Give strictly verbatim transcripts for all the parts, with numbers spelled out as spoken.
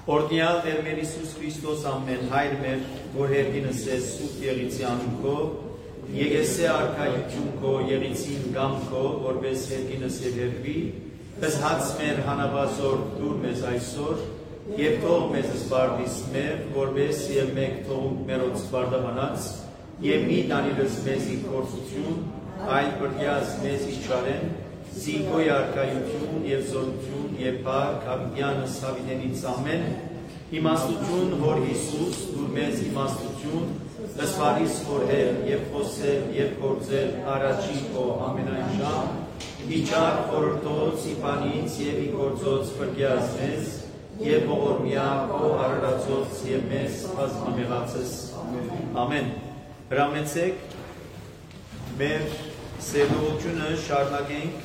Օրդյալ Տեր մեր Հիսուս Քրիստոս ամեն հայր մեր, որ հերդինս ես սուտ եղիցի անունքո, եկեսե արքայություն քո, եղիցին գամ քո, որպես հերդինս եւ հերվի, հզհաց մեր հանավազոր դուր մեզ այսօր, եւ թող մեզ սպարդիս մեր, որպես եւ մեկ թողունք մերոց սպարդահանած, եւ մի տանիլս մեզի կործություն, այլ բրյազ մեզ իշխարեն, զինքոյ արքայություն եւ զորություն եւ փառք հավիտյանս հավիտենից ամեն իմաստություն որ Հիսուս դուր մեզ իմաստություն ըսվարիս խորհել եւ խոսել եւ գործել առաջի քո ամենայն ժամ իջար խորհրդոց իբանից եւ ի գործոց բրյազ մեզ եւ ողորմյա քո արարածոց եւ մեզ բազմամեղացս ամեն հրամեցեք մեր սերտողությունը շարունակենք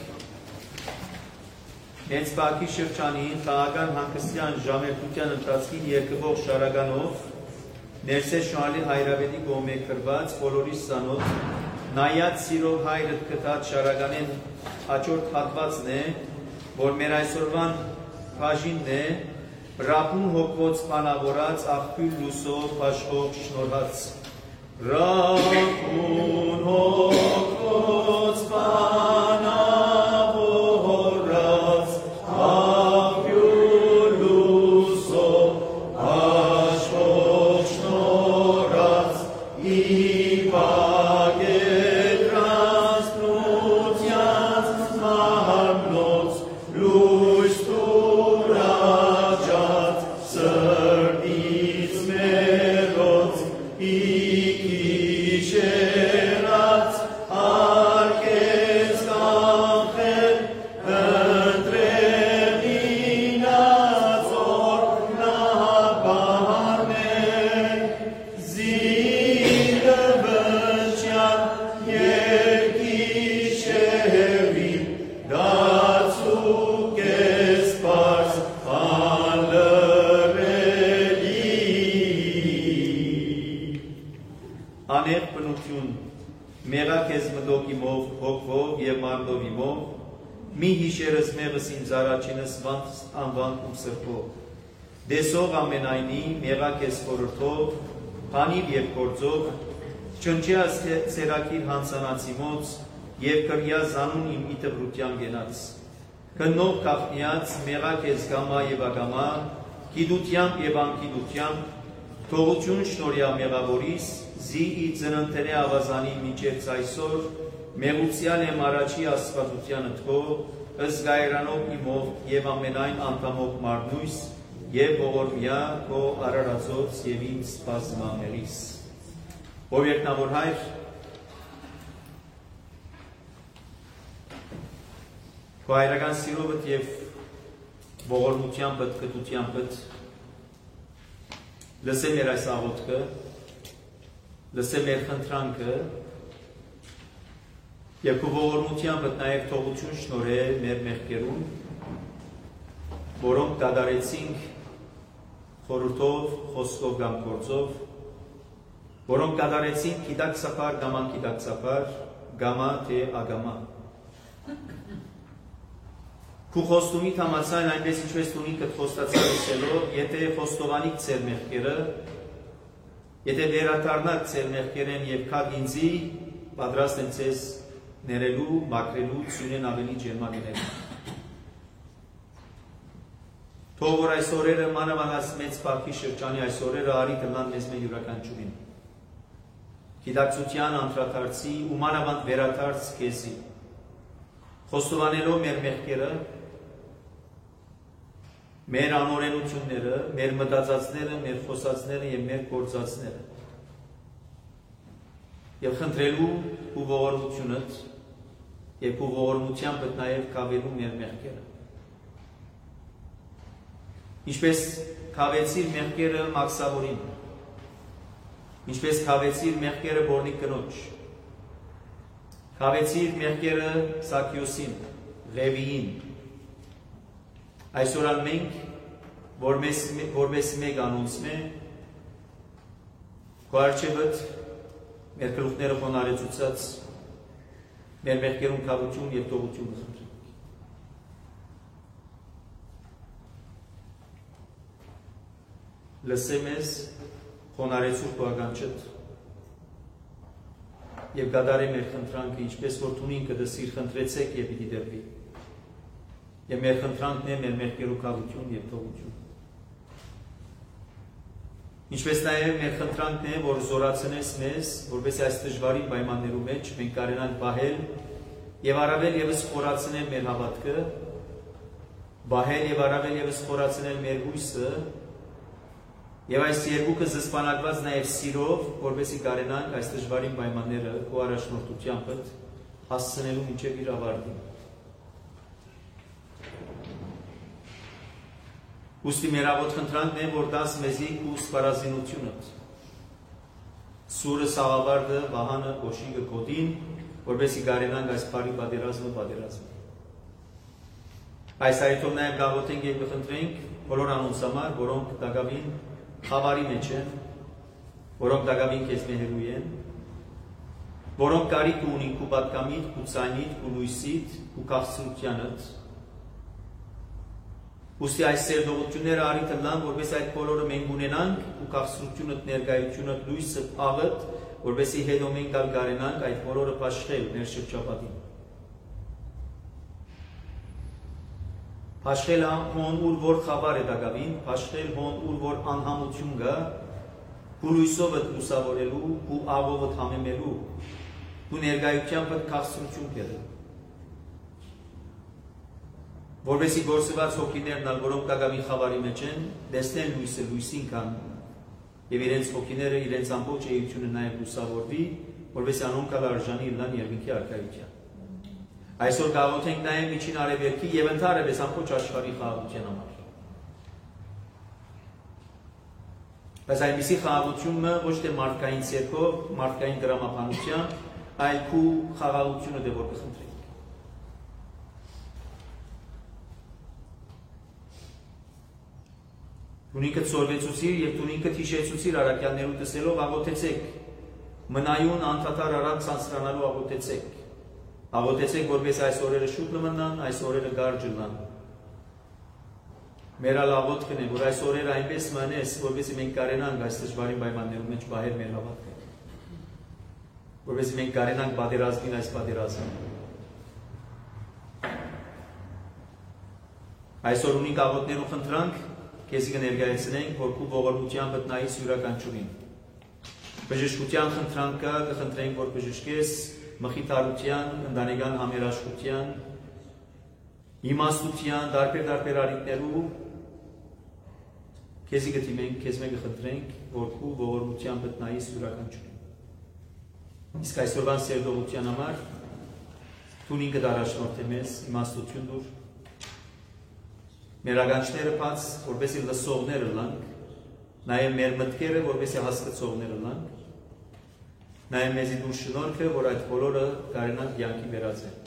Հենց Բաքվի շրջանին խաղաղան հանգստյան ժամերթության ընթացքին երկվող շարականով ներսես շնորհալի հայրավետի կողմէ կրված բոլորի սանոց նայած սիրով հայրդ կտած շարականեն հաջորդ հատվածն է, որ մեր այսօրվան բաժինն է, ռապուն հոգվոց բանավորած աղբյուր լուսով աշխող շնորհած Ռապուն հոգվոց բանավորած Դեսող ամենայնի մեղակ ես խորհրդով, բանիվ և գործով, չնչյաս ծերակիր հանցանացի մոց և կրյա զանուն իմ իտվրության գենաց։ Կնող կաղտնյաց մեղակ ես գամա և ագամա, գիտությամբ և անգիտությամբ, թողություն շնորյա մեղավորիս, զի ի ծննդենե ավազանի մինչև այսօր, մեղուցյալ եմ առաջի աստվածության ըտքո, ըզգայրանով իմով և ամենայն անդամով մարդնույս, և ողորմյա քո արարածոց և ինձ բազմամեղիս։ Ով երկնավոր հայր, քո հայրական սիրովդ և ողորմությանբդ, կտությանբդ, լսե մեր այս աղոթքը, լսե մեր խնդրանքը, և քո ողորմությանբդ նաև թողություն շնորհե մեր մեղքերում, որոնք դադարեցինք խորհրդով, խոսքով կամ գործով, որոնք կատարեցին գիտակցաբար կամ անգիտակցաբար, գամա թե ագամա։ Քու խոստումիդ համաձայն այնպես ինչպես դու ինքդ խոստացար ասելով, եթե խոստովանիք ձեր մեղքերը, եթե վերադառնաք ձեր մեղքերեն եւ քավ ինձի, պատրաստ եմ ձեզ ներելու, մաքրելու, սյունեն ավելի ջերմագնելու։ Թող որ այս օրերը մանավանդ մեծ Բաքվի շրջանի այս օրերը արի դնան մեզ մեր յուրաքանչյուրին։ Գիտակցության անդրադարձի ու մանավանդ վերադարձ քեզի։ Խոստովանելով մեր մեղքերը, մեր անօրենությունները, մեր մտածածները, մեր խոսածները եւ մեր գործածները։ Եվ խնդրելու ու ողորմությունդ եւ ու ողորմությամբ նաեւ կավելու մեր մեղքերը։ Ինչպես կավեցիր մեղքերը մաքսավորին, ինչպես կավեցիր մեղքերը բորնի կնոջ, կավեցիր մեղքերը Սաքիոսին, Ղևիին, այսօր մենք, որպես մեկ անոնցմ է, քո առջևդ մեր գլուխները խոնարհեցուցած, մեր մեղքերում կավություն եւ տողություն խնդրենք։ լսեմ ես խոնարեցուր քո ականջդ եւ գադարե մեր խնդրանքը ինչպես որ դու ինքը դասիր խնդրեցեք եւ պիտի դրվի եւ մեր խնդրանքն է մեր մեղքերուկալություն եւ թողություն ինչպես նաեւ մեր խնդրանքն է որ զորացնես մեզ որպես այս դժվարին պայմաններում մեջ մենք կարենանք բահել եւ առավել եւս խորացնել մեր հավատքը բահել եւ առավել եւս խորացնել մեր հույսը եւ այս երկուքը զսպանակված նաեւ սիրով որպեսզի կարենանք այս դժվարին պայմանները քո առաջնորդությամբ հասցնելու մինչեւ իր ավարտին Ուստի մեր աղոտ խնդրանքն է որ դաս մեզի քու սպառազինությունը սուրը սաղավարտը վահանը օշիգը կոդին որպեսզի կարենանք այս բարի պատերազմը պատերազմը Այս այդով նաև գաղութենք և կխնդրենք բոլոր անոնց համար, որոնք դակավին խավարի մեջ են, որոնք դակավին քեզ մեհերու են, որոնք կարիք ունին քու պատկամիտ, քու ցանիտ, քու լույսիտ, քու քաղցրությանդ։ Ուստի այս սերդողությունները արիթ լան, որպես այդ բոլորը մենք ունենանք, քու քաղցրությունը, ներկայությունը, լույսը, աղըտ, որպեսզի հետո մենք գալ կարենանք այդ բոլորը փաշխել մեր շրջապատին։ Փաշխել հոն ուր որ խավար է դակավին, փաշխել հոն ուր որ անհամություն գա, քու լույսով ըտ լուսավորելու, քու աղով ըտ համեմելու, քու ներկայությամբ ըտ քաղցրություն կերել։ Որպեսի գործված հոգիներն ալ, որոնք դակավին խավարի մեջ են, դեսնեն լույսը լույսին կան, և իրենց հոգիները, իրենց ամբողջ էությունը նաև լուսավորվի, որպեսի անոնք ալ արժանի լան երկնքի արքայության։ Այսօր գաղութենք նաև միջին արևելքի և ընդհանրապես ամբողջ աշխարհի խաղաղության համար։ Բայց այնպիսի խաղաղությունը ոչ թե մարդկային ցերկով, մարդկային դրամապանությամբ, այլ քու խաղաղությունը դե որ կխնդրենք։ Դու ինքդ սորվեցուցիր և դու ինքդ հիշեցուցիր առաքյալներու տեսելով աղոթեցեք, մնայուն անդադար առանց ցանցրանալու աղոթեցեք։ Աղոթեցեք, որպես այս օրերը շուտ լմնան, այս օրերը գարջ լան։ Մեր աղոթքն է, որ այս օրերը այնպես մանես, որպեսզի մենք կարենանք այս դժվարին պայմաններում մեջ պահել մեր հավատքը։ Որպեսզի մենք կարենանք պատերազմին այս պատերազմը։ Այսօր ունենք աղոթներու խնդրանք, քեզի կներկայացնենք, որ քու ողորմությամբ տնայից յուրաքանչյուրին։ Բժշկության խնդրանքը կխնդրենք, որ բժշկես մխիթարության, ընտանեկան համերաշխության, իմաստության, դարբեր-դարբեր արիտներու քեզի գտիմենք, քեզ մենք կխնդրենք, որ քու ողորմությամբ տնայից յուրաքանչյուրին։ Իսկ այսօրվան սերդողության համար դու ինքդ առաջնորդ ես, իմաստություն դուր, մեր ականջները բաց, որպեսզի լսողները լանք, նաև մեր մտքերը, որպեսզի հասկացողները լանք, նաև մեզի դուր շնորհքը, որ այդ բոլորը կարենանք կյանքի վերածել։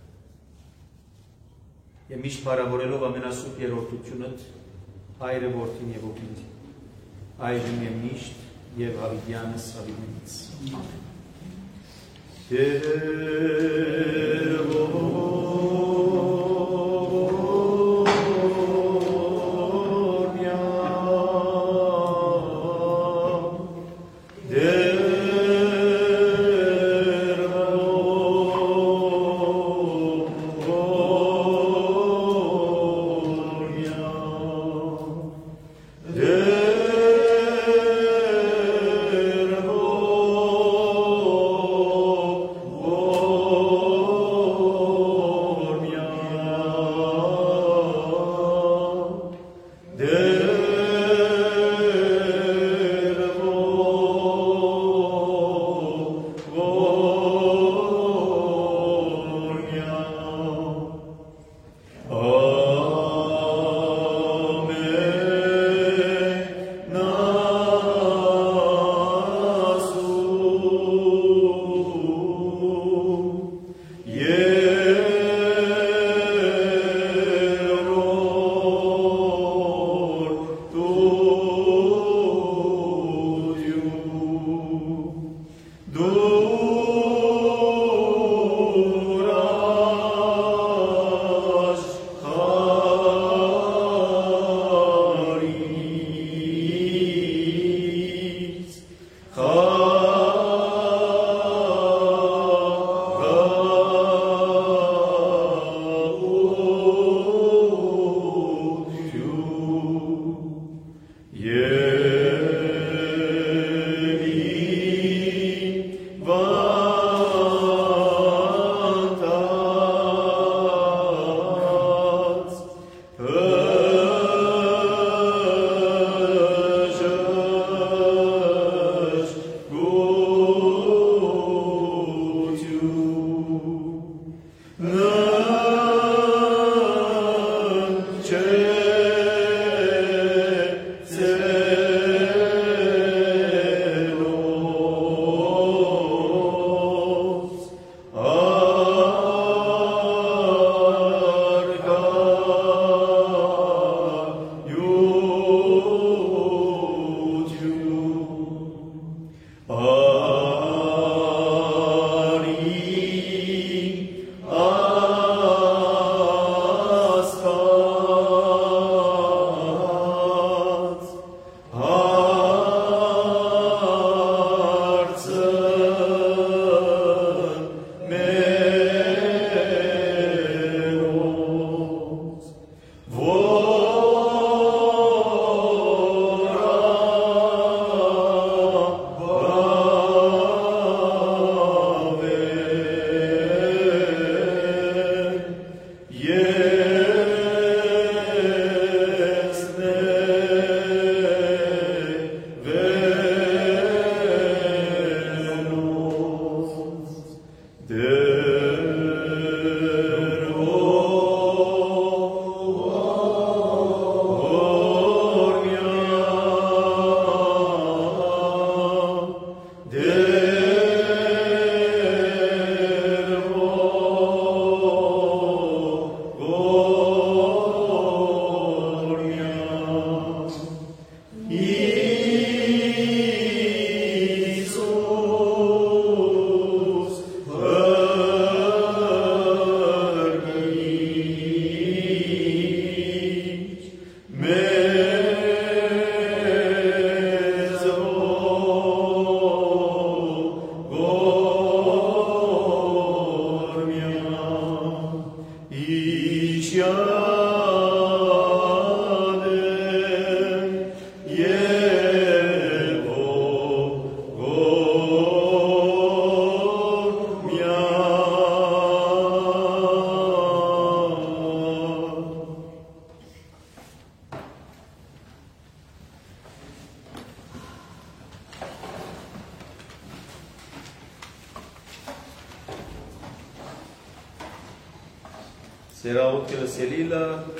Եվ միշտ փառավորելով ամենասուրբ երրորդությունդ, Հայրը, Որդին և Հոգին, այժմ և միշտ և հավիտյանս հավիտենից։ Ամեն։ Oh Սերաուտքը լսելիլը,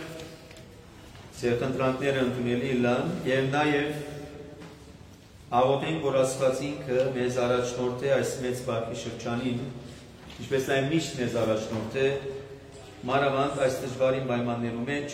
սերխնդրանքները ընդունելիլը, և նաև աղոթենք, որ Աստված ինքը մեզ առաջնորդ է այս մեծ բարգի շրջանին, ինչպես նաև միշտ մեզ առաջնորդ է, մանավանդ այս դժվարին պայմաններու մեջ,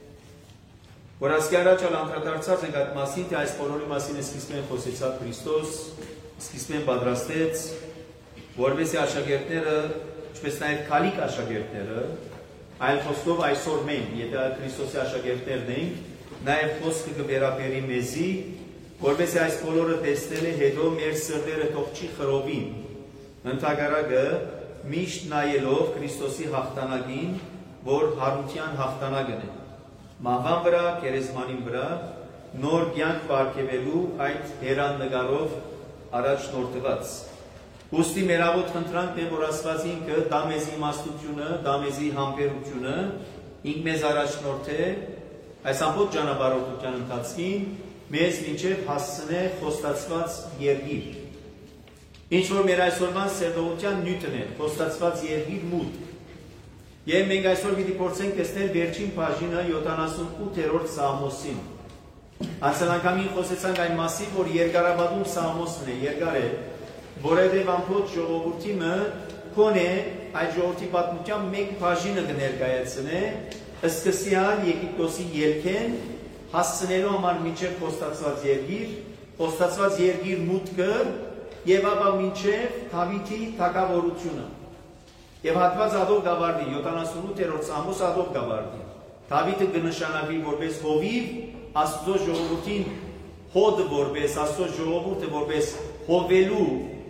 որ ասկի առաջ ալ անդրադարձած ենք այդ մասին, թե այս բոլորի մասին է սկիզբեն խոսեցավ Քրիստոս, սկիզբեն պատրաստեց, որպեսզի աշակերտները, ինչպես նաև քալիք աշակերտները, այլ խոսքով այսօր մենք, եթե Քրիստոսի աշակերտներն ենք, նաև խոսքը կվերապերի մեզի, որպեսզի այս բոլորը տեսնել է, հետո մեր սրտերը թող չի խռովին, ընդհակառակը միշտ նայելով Քրիստոսի հաղթանակին, որ հարության հաղթանակն է, մահվան վրա, գերեզմանին վրա, նոր կյանք պարգևելու այդ հեռանկարով առաջնորդված։ Ուստի մեր աղոտ խնդրանքն է, որ Աստված ինքը դա մեզ իմաստությունը, դա մեզի համբերությունը, ինք մեզ առաջնորդ է, այս ամբողջ ճանապարհորդության ընթացքին մեզ մինչև հասցնե խոստացված երկիր։ Ինչ որ մեր այսօրվան սերտողության նյութն է, խոստացված երկիր մուտք։ Եվ մենք այսօր պիտի փորձենք տեսնել վերջին բաժինը յոթանասունութերորդ Սաղմոսին։ Անցյալ անգամին խոսեցանք այն մասին, որ երկարաբադում Սաղմոսն է, երկար է, որովհետև ամբողջ ժողովրդը կոնե այդ ժողովրդի պատմության մեկ բաժինը կներկայացնե, սկսյալ Եգիպտոսի ելքեն հասցնելու համար մինչև խոստացված երկիր, խոստացված երկիր մուտքը եւ ապա մինչև Դավիթի թագավորությունը։ Եվ հատված ադով գավարդի, յոթանասունութերորդ Սաղմոս ադով գավարդի։ Դավիթը կնշանակվի որպես հովիվ, Աստծո ժողովրդին հոդը որպես, Աստծո ժողովուրդը որպես հովելու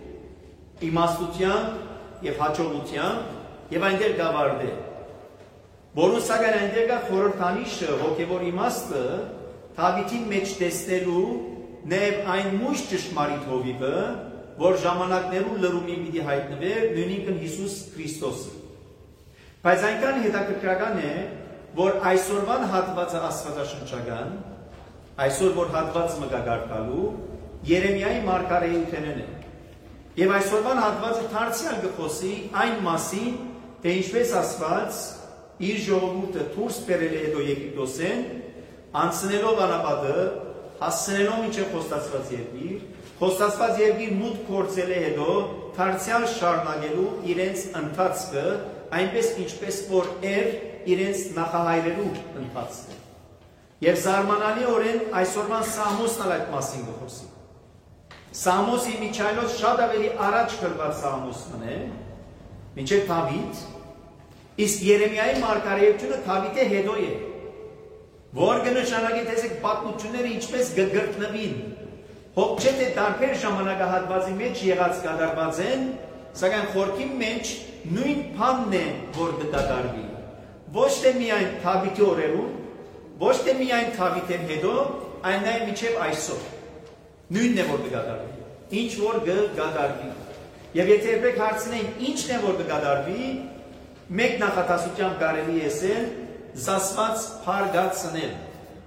իմաստությամբ եւ հաջողությամբ եւ այնտեղ գավարդե։ Որոնց սակայն այնտեղ կա խորհրդանիշը, հոգեվոր իմաստը Դավիթի մեջ տեսնելու նաեւ այն մույս ճշմարիտ հովիվը, որ ժամանակներու լրումի պիտի հայտնվեր նույնիսկ Հիսուս Քրիստոսը։ Բայց այնքան հետաքրքրական է, որ այսօրվան հատվածը աստվածաշնչական, այսօր որ հատված մգագարկալու Երեմիայի մարգարեութենն է։ Եվ այսօրվան հատվածը դարձյալ կխոսի այն մասին, թե ինչպես Աստված իր ժողովուրդը դուրս բերել է հետո Եգիպտոսեն, անցնելով անապատը, հասցնելով մինչև խոստացված երկիր, խոստացված երկիր մուտք գործել է հետո դարձյալ շարունակելու իրենց ընթացքը, այնպես ինչպես որ էր իրենց նախահայրերու ընթացքը։ Եվ զարմանալիորեն այսօրվան Սամոսն էլ այդ մասին կխոսի։ Սամոսի միջայլոց շատ ավելի առաջ գրված Սամոսն է, մինչև Դավիթ, իսկ Երեմիայի մարգարեությունը Դավիթի հետո է, որ կնշանակի տեսեք պատմությունները ինչպես կգրտնվին, հոգ չէ թե տարբեր ժամանակահատվածի մեջ եղած կատարված են, սակայն խորքի մեջ նույն բանն է, որ կդատարվի։ Ոչ թե միայն Դավիթի օրերում, ոչ թե միայն Դավիթին հետո, այն նաև մինչև այսօր։ Նույնն է, որ կդատարվի։ Ինչ որ կդատարվի։ Եվ եթե երբեք հարցնենք ինչն է, որ կդատարվի, մեկ նախատասությամբ կարելի է ասել զասված փարգացնել։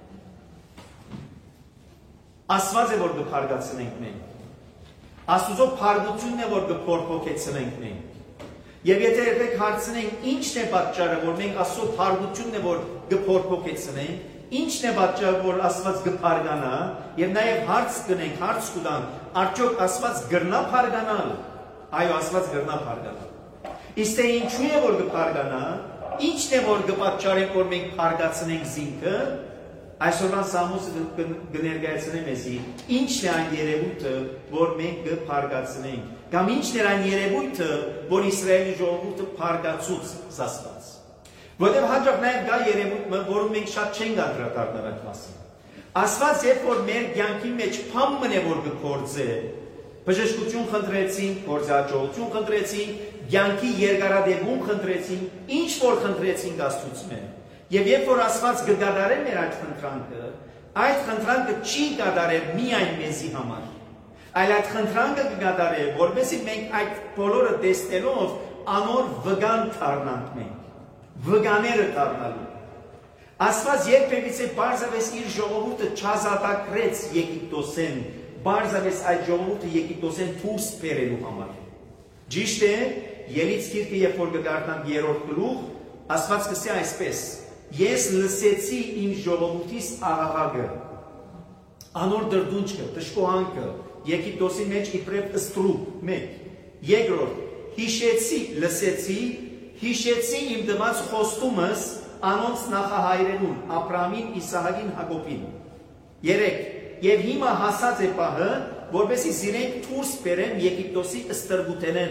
Աստված է, որ կփարգացնենք մենք։ Աստուծո փարգությունն է, որ կփոփոխեցնենք մենք։ Եվ եթե երբեք հարցնենք ինչն է պատճառը, որ մենք Աստծո փարգությունն է, որ կփոփոխեցնենք, ինչն է պատճառը, որ Աստված կփարգանա, եւ նաեւ հարց կնենք, հարց կտանք, արդյոք Աստված գրնա փարգանալ։ Այո, Աստված գրնա փարգանալ։ Իսկ թե ինչու է, որ կփարգանա, ինչն է, որ կպատճառի, որ մենք փարգացնենք զինքը, այսօրվան Սամոսը կներկայացնի մեզի, ինչն է այն երևույթը, որ մենք կփարգացնենք, կամ ինչն էր այն երևույթը, որ Իսրայելի ժողովուրդը փարգացուց զասված։ Որտեղ հաջող նաև կա երևույթը, որում մենք շատ չենք անդրադառնալ այդ մասին։ Աստված երբ որ մեր կյանքի մեջ փամն է, որ կգործե, բժշկություն խնդրեցինք, գործաճողություն խնդրեցինք, կյանքի երկարադեպում խնդրեցինք, ինչ որ խնդրեցինք Աստծուց մեր։ Եվ երբ որ Աստված կդադարե մեր այդ խնդրանքը, այդ խնդրանքը չի դադարել միայն մեզի համար, այլ այդ խնդրանքը կդադարե, որովհետեւ մենք այդ բոլորը տեսնելով անոր վգան դառնանք մենք, վգաները դառնալու։ Աստված երբևիցե բարձավես իր ժողովուրդը չազատագրեց Եգիպտոսեն, բարձավես այդ ժողովուրդը Եգիպտոսեն դուրս բերելու համար։ Ճիշտ է, Ելից գիրքը երբ որ կդառնանք երրորդ գլուխ, Աստված կսի այսպես. Ես լսեցի իմ ժողովրդիս աղաղակը, անոր դրդունչքը, դժկոհանքը, Եգիպտոսի մեջ իբրև ստրուկ, մեկ, երկրորդ, հիշեցի, լսեցի, հիշեցի իմ դված խոստումս անոնց նախահայրերուն, Աբրահամին, Իսահակին, Հակոբին։ Երեք, եւ հիմա հասած է պահը, որպեսզի զիրենք դուրս բերեմ Եգիպտոսի ստրգութենեն։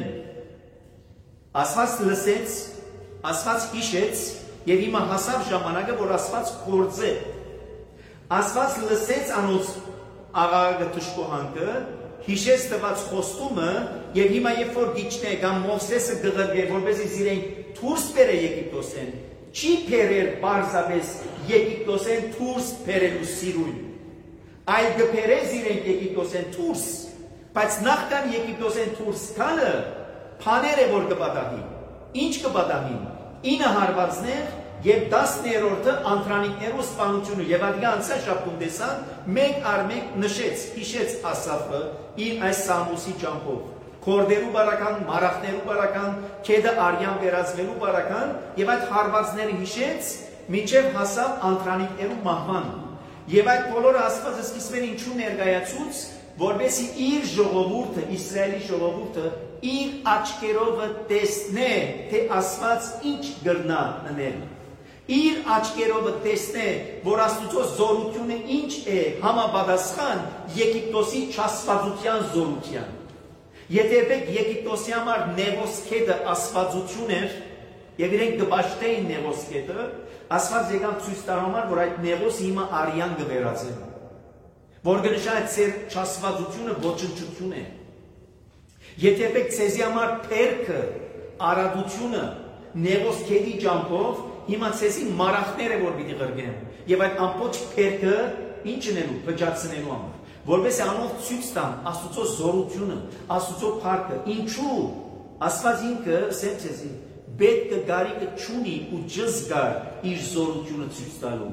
Աստված լսեց, Աստված հիշեց, եւ հիմա հասավ ժամանակը, որ Աստված գործե։ Աստված լսեց անոնց աղաղակը դժկոհանքը, հիշեց տված խոստումը, եւ հիմա երբ որ գիչն է կամ Մովսեսը գղրվի, որպեսզի զիրենք դուրս բերե Եգիպտոսեն, չի բերեր բարձավես Եգիպտոսեն դուրս բերելու սիրուն, այլ կբերե զիրենք Եգիպտոսեն դուրս, բայց նախքան Եգիպտոսեն դուրս գալը բաներ է, որ կպատահի։ Ինչ կպատահի։ ինը հարվածներ եւ տասներորդը անդրանիկներու սպանությունը եւ ադիգա անցա շապուն տեսան, մեկ առ մեկ նշեց, հիշեց Ասաֆը իր այս Սամոսի ճամփով։ Քորդերու բարական, մարախներու բարական, քեդը արյան վերածվելու բարական եւ այդ հարվածները հիշեց, մինչեւ հասավ անդրանիկներու մահվան։ Եվ այդ բոլորը Աստվածը սկիզբեն ինչու ներկայացուց, որպեսզի իր ժողովուրդը, Իսրայելի ժողովուրդը իր աչքերով տեսնե, թե Աստված ինչ գրնա անել։ Իր աչքերով տեսնե, որ Աստուծո զորությունը ինչ է համապատասխան Եգիպտոսի չաստվածության զորության։ Եթե երբեք Եգիպտոսի համար նեղոսքեդը աստվածություն էր, եւ իրենք կպաշտեին նեղոսքեդը, Աստված եկավ ցույց տալ համար, որ այդ նեղոսը հիմա արյան կվերածեն, որ կնշանակի ծեր չաստվածությունը ոչնչություն է։ Եթե երբեք ցեզի համար փերքը, արադությունը, նեղոսքեդի ճամփով, հիմա ցեզի մարախներ է, որ պիտի ղրգեն, եւ այդ ամբողջ փերքը ինչն է վճացնելու համար, որպես անով ցույց տան Աստուծո զորությունը, Աստուծո փառքը, ինչու Աստված ինքը ասեմ ցեզի պետք գարիկը չունի ու ջզգար իր զորությունը ցույց տալու։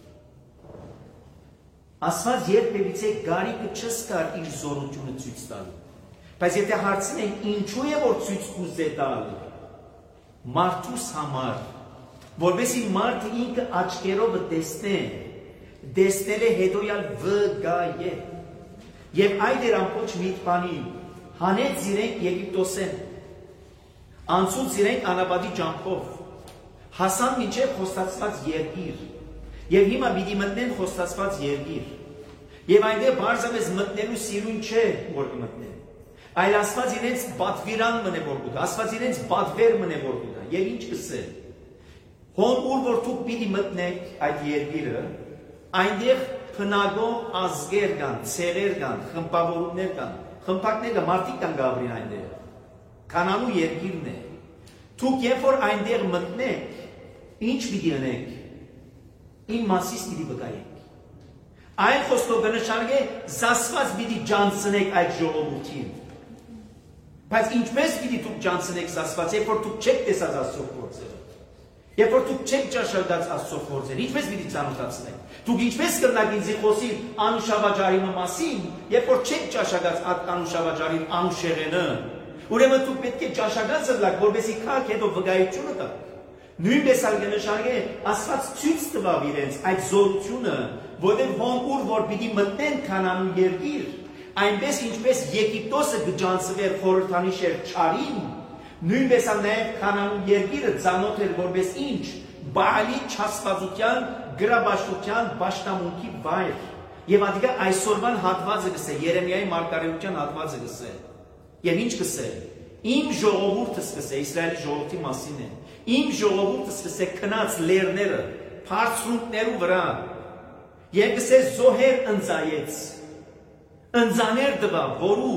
Աստված երբևիցե գարիկը չզգար իր զորությունը ցույց տալու։ Բայց եթե հարցնենք ինչու է որ ցույց կուզե տալ, մարդուս համար, որովհետեւ մարդը ինքը աչքերով տեսնե, տեսնել է հետոյալ վգայե։ Եվ այդ էր ամբողջ միտքանի, հանեց իրենք Եգիպտոսեն, անցուց իրենք անապատի ճամփով, հասան մինչև խոստացված երկիր, եւ հիմա պիտի մտնեն խոստացված երկիր։ Եվ այնտեղ բարձրապես մտնելու սիրուն չէ, որ կմտնեն, այլ Աստված իրենց պատվիրան մնե որ կուտա, Աստված իրենց պատվեր մնե որ կուտա, եւ ինչ կսել։ Հոն ուր որ դուք պիտի մտնեք այդ երկիրը, այնտեղ փնագող ազգեր կան, ցեղեր կան, խմբավորումներ կան, խմբակները մարդիկ կան գաբրին այնտեղ։ Կանանու երկիրն է։ Դուք երբ որ այնտեղ մտնեք, ինչ պիտի անեք։ Իմ մասից պիտի վկայեք։ Այն խոսքով կնշանակե զասված պիտի ջանցնեք այդ ժողովրդին։ Բայց ինչպես պիտի դուք ջանցնեք զասված, երբ որ դուք չեք տեսած Աստծո գործերը։ Երբ որ դուք չեք ճաշակած Աստծո գործերը, ինչպես պիտի ծանոթացնեք։ Դուք ինչպես կրնակ ինձ խոսի անուշավաճարի մասին, երբ որ չեք ճաշակած այդ անուշավաճարի անուշեղենը։ Ուրեմն դուք պետք է ճաշակած ըլլաք, որովհետեւ քաք հետո վկայությունը տա։ Նույնպես ալ կնշանակե Աստված ցույց տվավ իրենց այդ զորությունը, որովհետև հոն ուր որ պիտի մտնեն Քանանու երկիր, այնպես ինչպես Եգիպտոսը գջանցվեր խորհրդանիշեր չարին, նույնպես ալ նաև Քանանու երկիրը ծանոթ էր որպես ինչ, Բաալի չաստվածության, գրաբաշխության, պաշտամունքի վայր։ Եվ ադիգա այսօրվան հատվածը գսե, Երեմիայի մարգարեության հատվածը գսե։ Եվ ինչ գսե։ Իմ ժողովուրդը սկսե, Իսրայելի ժողովրդի մասին է։ Իմ ժողովուրդը սկսե քնած լերները, բարձրունքներու վրա։ Եվ գսե զոհեր ընծայեց։ Ընծաներ տվա, որու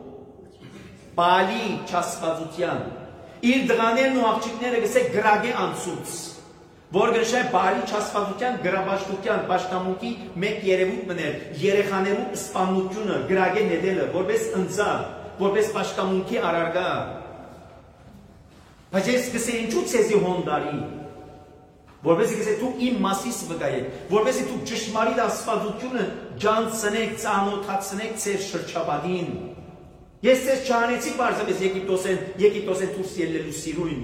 Բաալի չաստվածության։ Իր դղաներն ու աղջիկները գսե գրագե անցուց, որ գշե Բաալի չաստվածության, գրաբաշխության, պաշտամունքի մեկ երևույթ մներ, երեխաներու սպանությունը, գրագե նետելը, որպես ընծա, որպես պաշտամունքի արարգա։ Բայց ես գսե ինչու ցեզի հոնդարի, որպես գսե դու իմ մասիս վկայեք, որպես դու ճշմարիտ աստվածությունը ջանցնեք, ծանոթացնեք ձեր շրջապատին։ Ես ձեզ չանեցի բարձրապես Եգիպտոսեն, Եգիպտոսեն դուրս ելնելու սիրույն։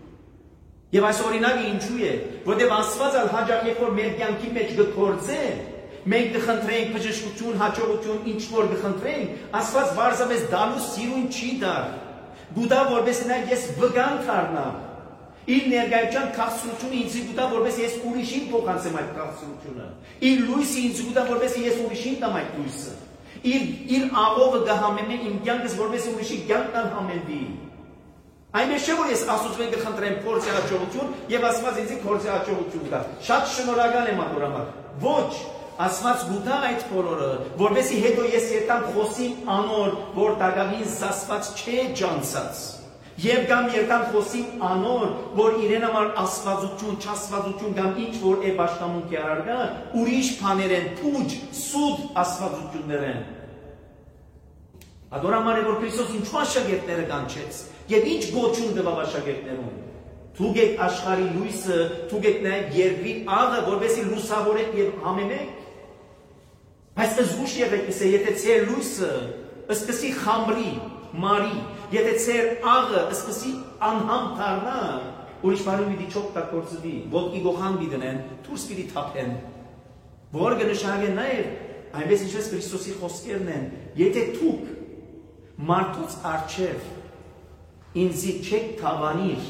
Եվ այս օրինակը ինչու է, որտեղ Աստված ալ հաջող երբ որ մեր կյանքի մեջ գործե, մենք կխնդրենք բժշկություն, հաջողություն, ինչ որ կխնդրենք, Աստված բարձրապես դալու սիրույն չի դար։ Գուտա որպես նա ես վգան դառնամ։ Իր ներկայության քաղցրությունը ինձ գուտա որպես ես ուրիշին փոխանցեմ այդ քաղցրությունը։ Իր լույսը ինձ գուտա որպես ես ուրիշին տամ այդ լույսը։ Իր իր աղովը գահամենե իմ կյանքս որպես ուրիշի կյանքն համենվի։ Այնպես չէ որ ես Աստծուց մենք կխնդրեմ փորձի հաջողություն եւ Աստված ինձ փորձի հաջողություն տա։ Շատ շնորհակալ եմ այդ համար։ Ոչ, Աստված գուտա այդ բոլորը, որովհետեւ հետո ես երտամ խոսիմ անոր, որ դակավին զասված չէ ջանցած։ Եվ կամ երտամ խոսիմ անոր, որ իրեն համար աստվածություն, չաստվածություն կամ ինչ որ է պաշտամունքի արարգա, ուրիշ բաներ են, փուջ, սուտ աստվածություններ են։ Ադորամար է որ Քրիստոս ինչու աշակերտները կանչեց, եւ ինչ գոչուն տվավ աշակերտներուն։ Դուք եք աշխարհի լույսը, դուք եք նաեւ երկրի աղը, որովհետեւ լուսավորեք եւ համենեք։ Բայց զգուշ եղեք, եթե ձեր լույսը սկսի խամրի, մարի, եթե ձեր աղը սկսի անհամ դառնա, ուրիշ բանում պիտի չոք տակորձվի, ոտքի գողան պիտի դնեն, դուրս պիտի թափեն, որ կնշանակե նաեւ այնպես ինչպես Քրիստոսի խոսքերն են, եթե դուք մարդուց առջև ինձի չեք թավանիր,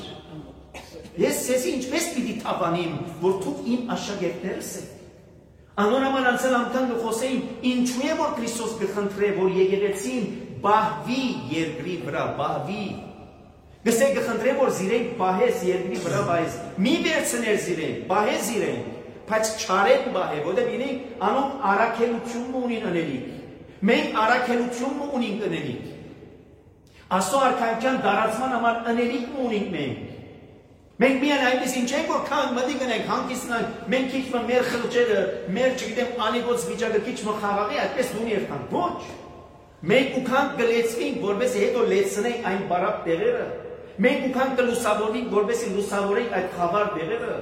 ես ձեզ ինչպես պիտի թավանիմ, որ դուք իմ աշակերտներս եք։ Անոնաման անցել անգամ կխոսեին, ինչու է որ Քրիստոս կխնդրե, որ եկեղեցին բահվի երկրի վրա, բահվի։ Գսե կխնդրե, որ զիրենք բահես երկրի վրա բահես, մի վերցներ զիրենք, բահես զիրենք, բայց չարեն բահե, որտեղ ինենք անոնք առաքելությունն ունին ընելիք, մենք առաքելությունն ունենք ընելիք, Աստծո արքայության դարացման համար ընելիք ունենք մենք։ Մենք միայն այնպես ինչ ենք, որ քան մտի գնենք, հանգիստնանք, մենք քիչ մը մեր խղճերը, մեր չգիտեմ անիգոց վիճակը քիչ մը խաղաղի, այդպես դու երթանք, ոչ։ Մենք ուքանք կլեցվենք, որպես հետո լեցնենք այն բարակ տեղերը։ Մենք ուքանք կլուսավորվենք, որպես լուսավորենք այդ խավար տեղերը։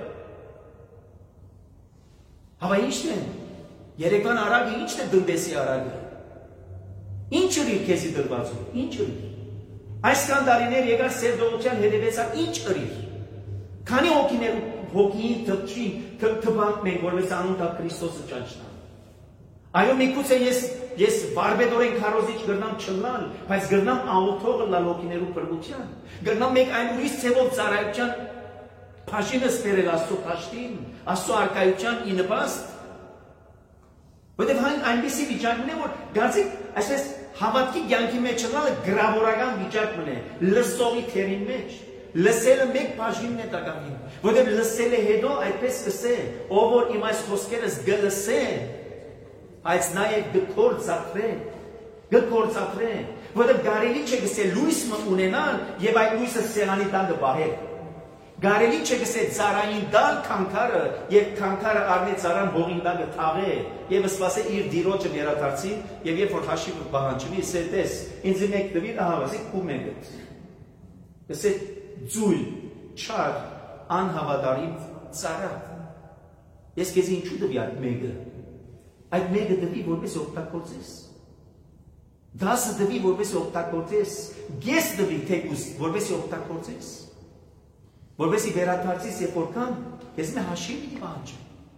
Հավա ի՞նչն է։ Երեկվան արագը ի՞նչն է դնդեսի արագը։ Ինչ ըրիր քեզի դրվածում, ինչ ըրիր։ Այսքան տարիներ եկար սերդողության հետևեցար, ինչ ըրիր։ Քանի հոգիներ հոգին թփչի, թփանք մենք որպես անուն տա Քրիստոսը ճանչնան։ Այո, միգուցե ես ես բարբեդորեն քարոզիչ գրնամ չլալ, բայց գրնամ աղոթողը լալ հոգիներու փրկության։ Գրնամ մեկ այն ուրիշ ցևով ծառայության փաշինը սպերել Աստծո փաշտին, Աստծո արկայության ի նպաստ։ Որտեւ այն այնպիսի վիճակն է, որ գացիկ այսպես հավատքի կյանքի մեջ չլալը գրավորական վիճակն է, լսողի թերին մեջ։ Լսելը մեկ բաժինն է տակավին, որտեւ լսելը հետո այդպես կսե, ով որ իմ այս խոսքերս գլսե, այս նաև գործադրե, գործադրե, որտեղ կարելի չէ գսե լույսը ունենալ եւ այդ լույսը սեղանի տակ բահել։ Կարելի չէ գսե ծառային դալ քանքարը եւ քանքարը առնի ծառան հողին տակ թաղե եւ սպասե իր դիրոջը վերադարձի եւ երբ որ հաշիվը բանջվի, ասե տես, ինձ մեկ դվի ահավասի ու մեկը։ Գսե ձույլ, չար, անհավատարիմ ծառա։ Ես քեզ ինչու դվի այդ մեկը։ Այդ մեկը դվի որպես օգտագործես։ Դասը դվի որպես օգտագործես, գես դվի թեկուս որպես օգտագործես։ Որպես վերադարձիս երբ որ կան, ես մե հաշիվ մի բանջ։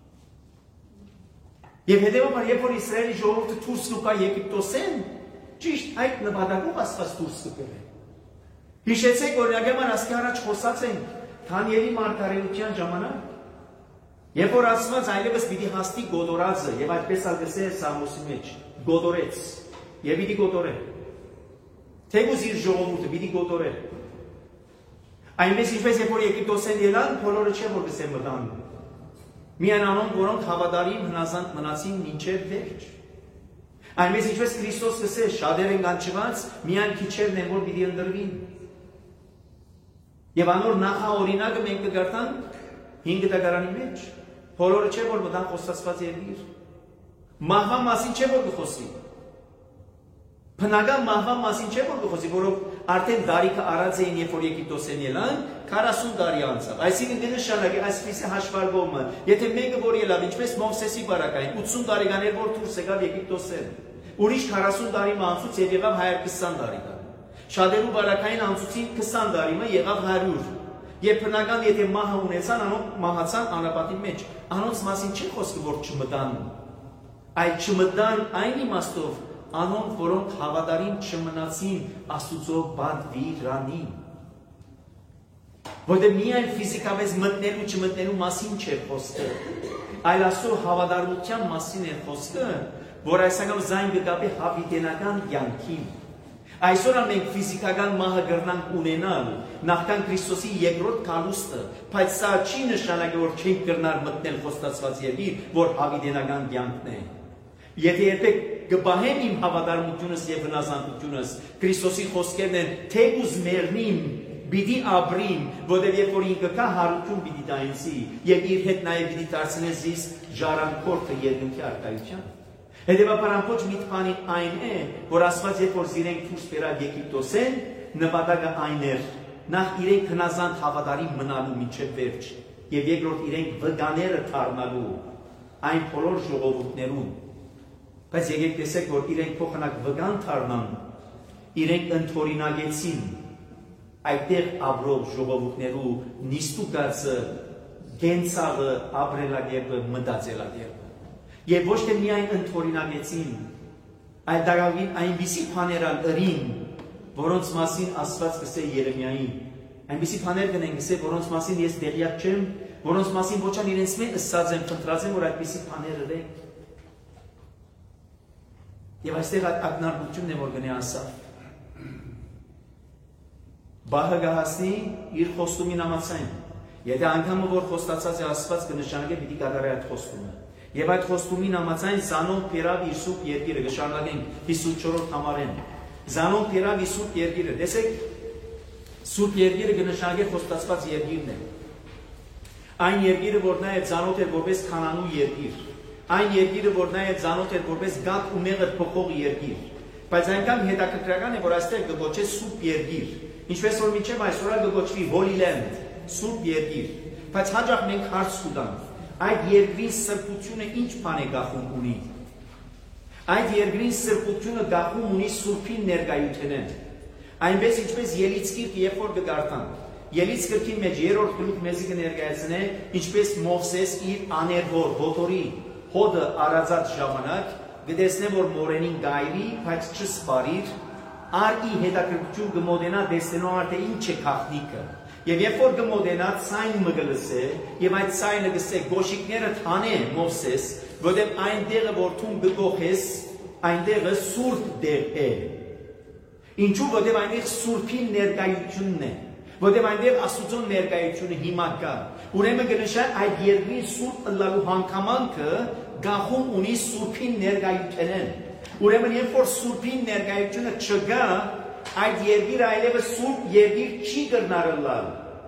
Եվ հետևաբար երբ որ Իսրայելի ժողովուրդը դուրս գա Եգիպտոսեն, ճիշտ այդ նպատակով Աստված դուրս կգրե։ Հիշեցեք օրինակ համար ասկի առաջ խոսած ենք Դանիելի մարգարեության ժամանակ, երբ որ ասված այլևս պիտի հաստի գոդորածը եւ այդպես ալգսե Սամոսի մեջ գոդորեց եւ պիտի գոդորե։ Թեկուզ իր ժողովուրդը պիտի գոդորե։ Այնպես ինչպես երբ որ Եգիպտոսեն ելան, բոլորը չէ որ գսեն մտան։ Միայն անոնք, որոնք հավատարիմ հնազանդ մնացին մինչև վերջ։ Այնպես ինչպես Քրիստոս գսե, շատեր են կանչված, միայն քիչերն են որ պիտի ընտրվին։ Եվ անոր նախաօրինակը մենք կգարտանք հինգ դագարանի մեջ, բոլորը չէ որ մտան խոստացված երկիր։ Մահվան մասին չէ որ կխոսի։ Բնական մահվան մասին չէ որ կխոսի, որով արդեն դարիքը արած էին, երբ որ Եգիպտոսեն ելան, քառասուն տարի անցավ։ Այսինքն կնշանակի այսպիսի հաշվարկումը, եթե մեկը որ ելավ, ինչպես Մովսեսի բարակային, ութսուն տարեկաներ որ դուրս եկավ Եգիպտոսեն, ուրիշ քառասուն տարի անցուց եւ եղավ հայր քսան տարեկան։ Շատերու բարակային անցուցին քսան տարի, եղավ հարյուր։ Երբ բնական եթե մահը ունեցան, անոնք մահացան անապատի մեջ, անոնց մասին չի խոսքը որ չմտան։ Այդ չմտան այն իմաստով, անոնք, որոնք հավատարիմ չմնացին Աստուծո բանդվիրանին։ Որտեղ միայն ֆիզիկապես մտնելու չմտնելու մասին չէ խոսքը, այլ Աստծո հավատարմության մասին է խոսքը, որ այսօր զայն կգաբի հավիտենական կյանքին։ Այսօր մենք ֆիզիկական մահը կրնանք ունենալ, նախքան Քրիստոսի երկրորդ քալուստը, բայց սա չի նշանակի, որ չենք կրնար մտնել խոստացված երկիր, որ հավիտենական կյանքն է։ Եթե երբեք կբահեմ իմ հավատարմությունս եւ հնազանդությունս, Քրիստոսի խոսքերն են, թե ուզ մեռնիմ, պիտի ապրիմ, որտեղ երբ որ ինքը կա հարություն պիտի տա ինձի, եւ իր հետ նաեւ պիտի դարձնես զիս ժառանգորդը երկնքի արկայության։ Հետևաբար ամբողջ միտքանի այն է, որ Աստված երբ որ զիրենք դուրս բերավ Եգիպտոսեն, նպատակը այն էր, նախ իրենք հնազանդ հավատարիմ մնալու մինչև վերջ, եւ երկրորդ իրենք վգաները դառնալու այն բոլոր ժողովուրդներուն։ Բայց եկեք տեսեք, որ իրենք փոխանակ վգան դառնան, իրենք ընդօրինակեցին այդտեղ ապրող ժողովուրդներու նիստուկացը, գենցաղը, ապրելակերպը, մտածելակերպը։ Եվ ոչ թե միայն ընդօրինակեցին, այլ դակավին այնպիսի բաներան ըրին, որոնց մասին Աստված գսե Երեմիային, այնպիսի բաներ կնեն գսե, որոնց մասին ես տեղյակ չեմ, որոնց մասին ոչ ան իրենց մեն ըսած եմ, խնդրած եմ, որ այդպիսի բաներ ըրենք։ Եվ այստեղ այդ ակնարկությունն է, որ գնե ասավ։ Բահը գահասնի իր խոստումին համաձայն։ Եթե անգամը որ խոստացած է Աստված կնշանակե պիտի կատարի այդ խոստումը։ Եվ այդ խոստումին համաձայն Զանոն բերավ իր սուրբ երկիրը, կշարունակենք հիսունչորրորդ համարեն։ Զանոն բերավ իր սուրբ երկիրը։ Տեսեք, սուրբ երկիրը կնշանակե խոստացված երկիրն է։ Այն երկիրը, որ նա է ծանոթ էր որպես Քանանու երկիր։ Այն երկիրը, որ նա է ծանոթ էր որպես Գաթ ու Մեղր փոխող երկիր։ Բայց այնքան հետաքրքրական է, որ այստեղ կգոչե սուրբ երկիր։ Ինչպես որ մինչև այսօր կգոչվի Holy Land, սուրբ երկիր։ Բայց հաջող մենք հարց կտանք, այդ երկրի սրբությունը ինչ բան է գախում ունի։ Այդ երկրի սրբությունը գախում ունի սուրբին ներկայութենեն։ Այնպես ինչպես Ելիցկիրք երբ որ կգարտան, Ելից գրքի մեջ երրորդ գլուխ մեզի կներկայացնե, ինչպես Մովսես իր աներհոր ոտորի հոդը արածած ժամանակ գտեսնե որ մորենին գայրի, բայց չսպարիր, ար ի հետաքրքրություն կմոտենա տեսնելու արդե ինչ է քաղտնիկը։ Եվ երբ որ կմոտենա ցայն մը գլսե, եւ այդ ցայնը գսե գոշիկները թանե Մովսես, որտեղ այնտեղը որ թուն գողես, այնտեղը սուրբ դեր է։ Ինչու որտեղ այնտեղ սուրբի ներկայությունն է, որտեղ այնտեղ Աստծո ներկայությունը հիմա կա։ Ուրեմն կնշա այդ երկրի սուրբ ըլլալու հանգամանքը գախում ունի սուրբի ներկայությունն։ Ուրեմն երբ որ սուրբի ներկայությունը չկա, այդ երկիրը այլևս սուրբ երկիր չի կրնար ըլլալ։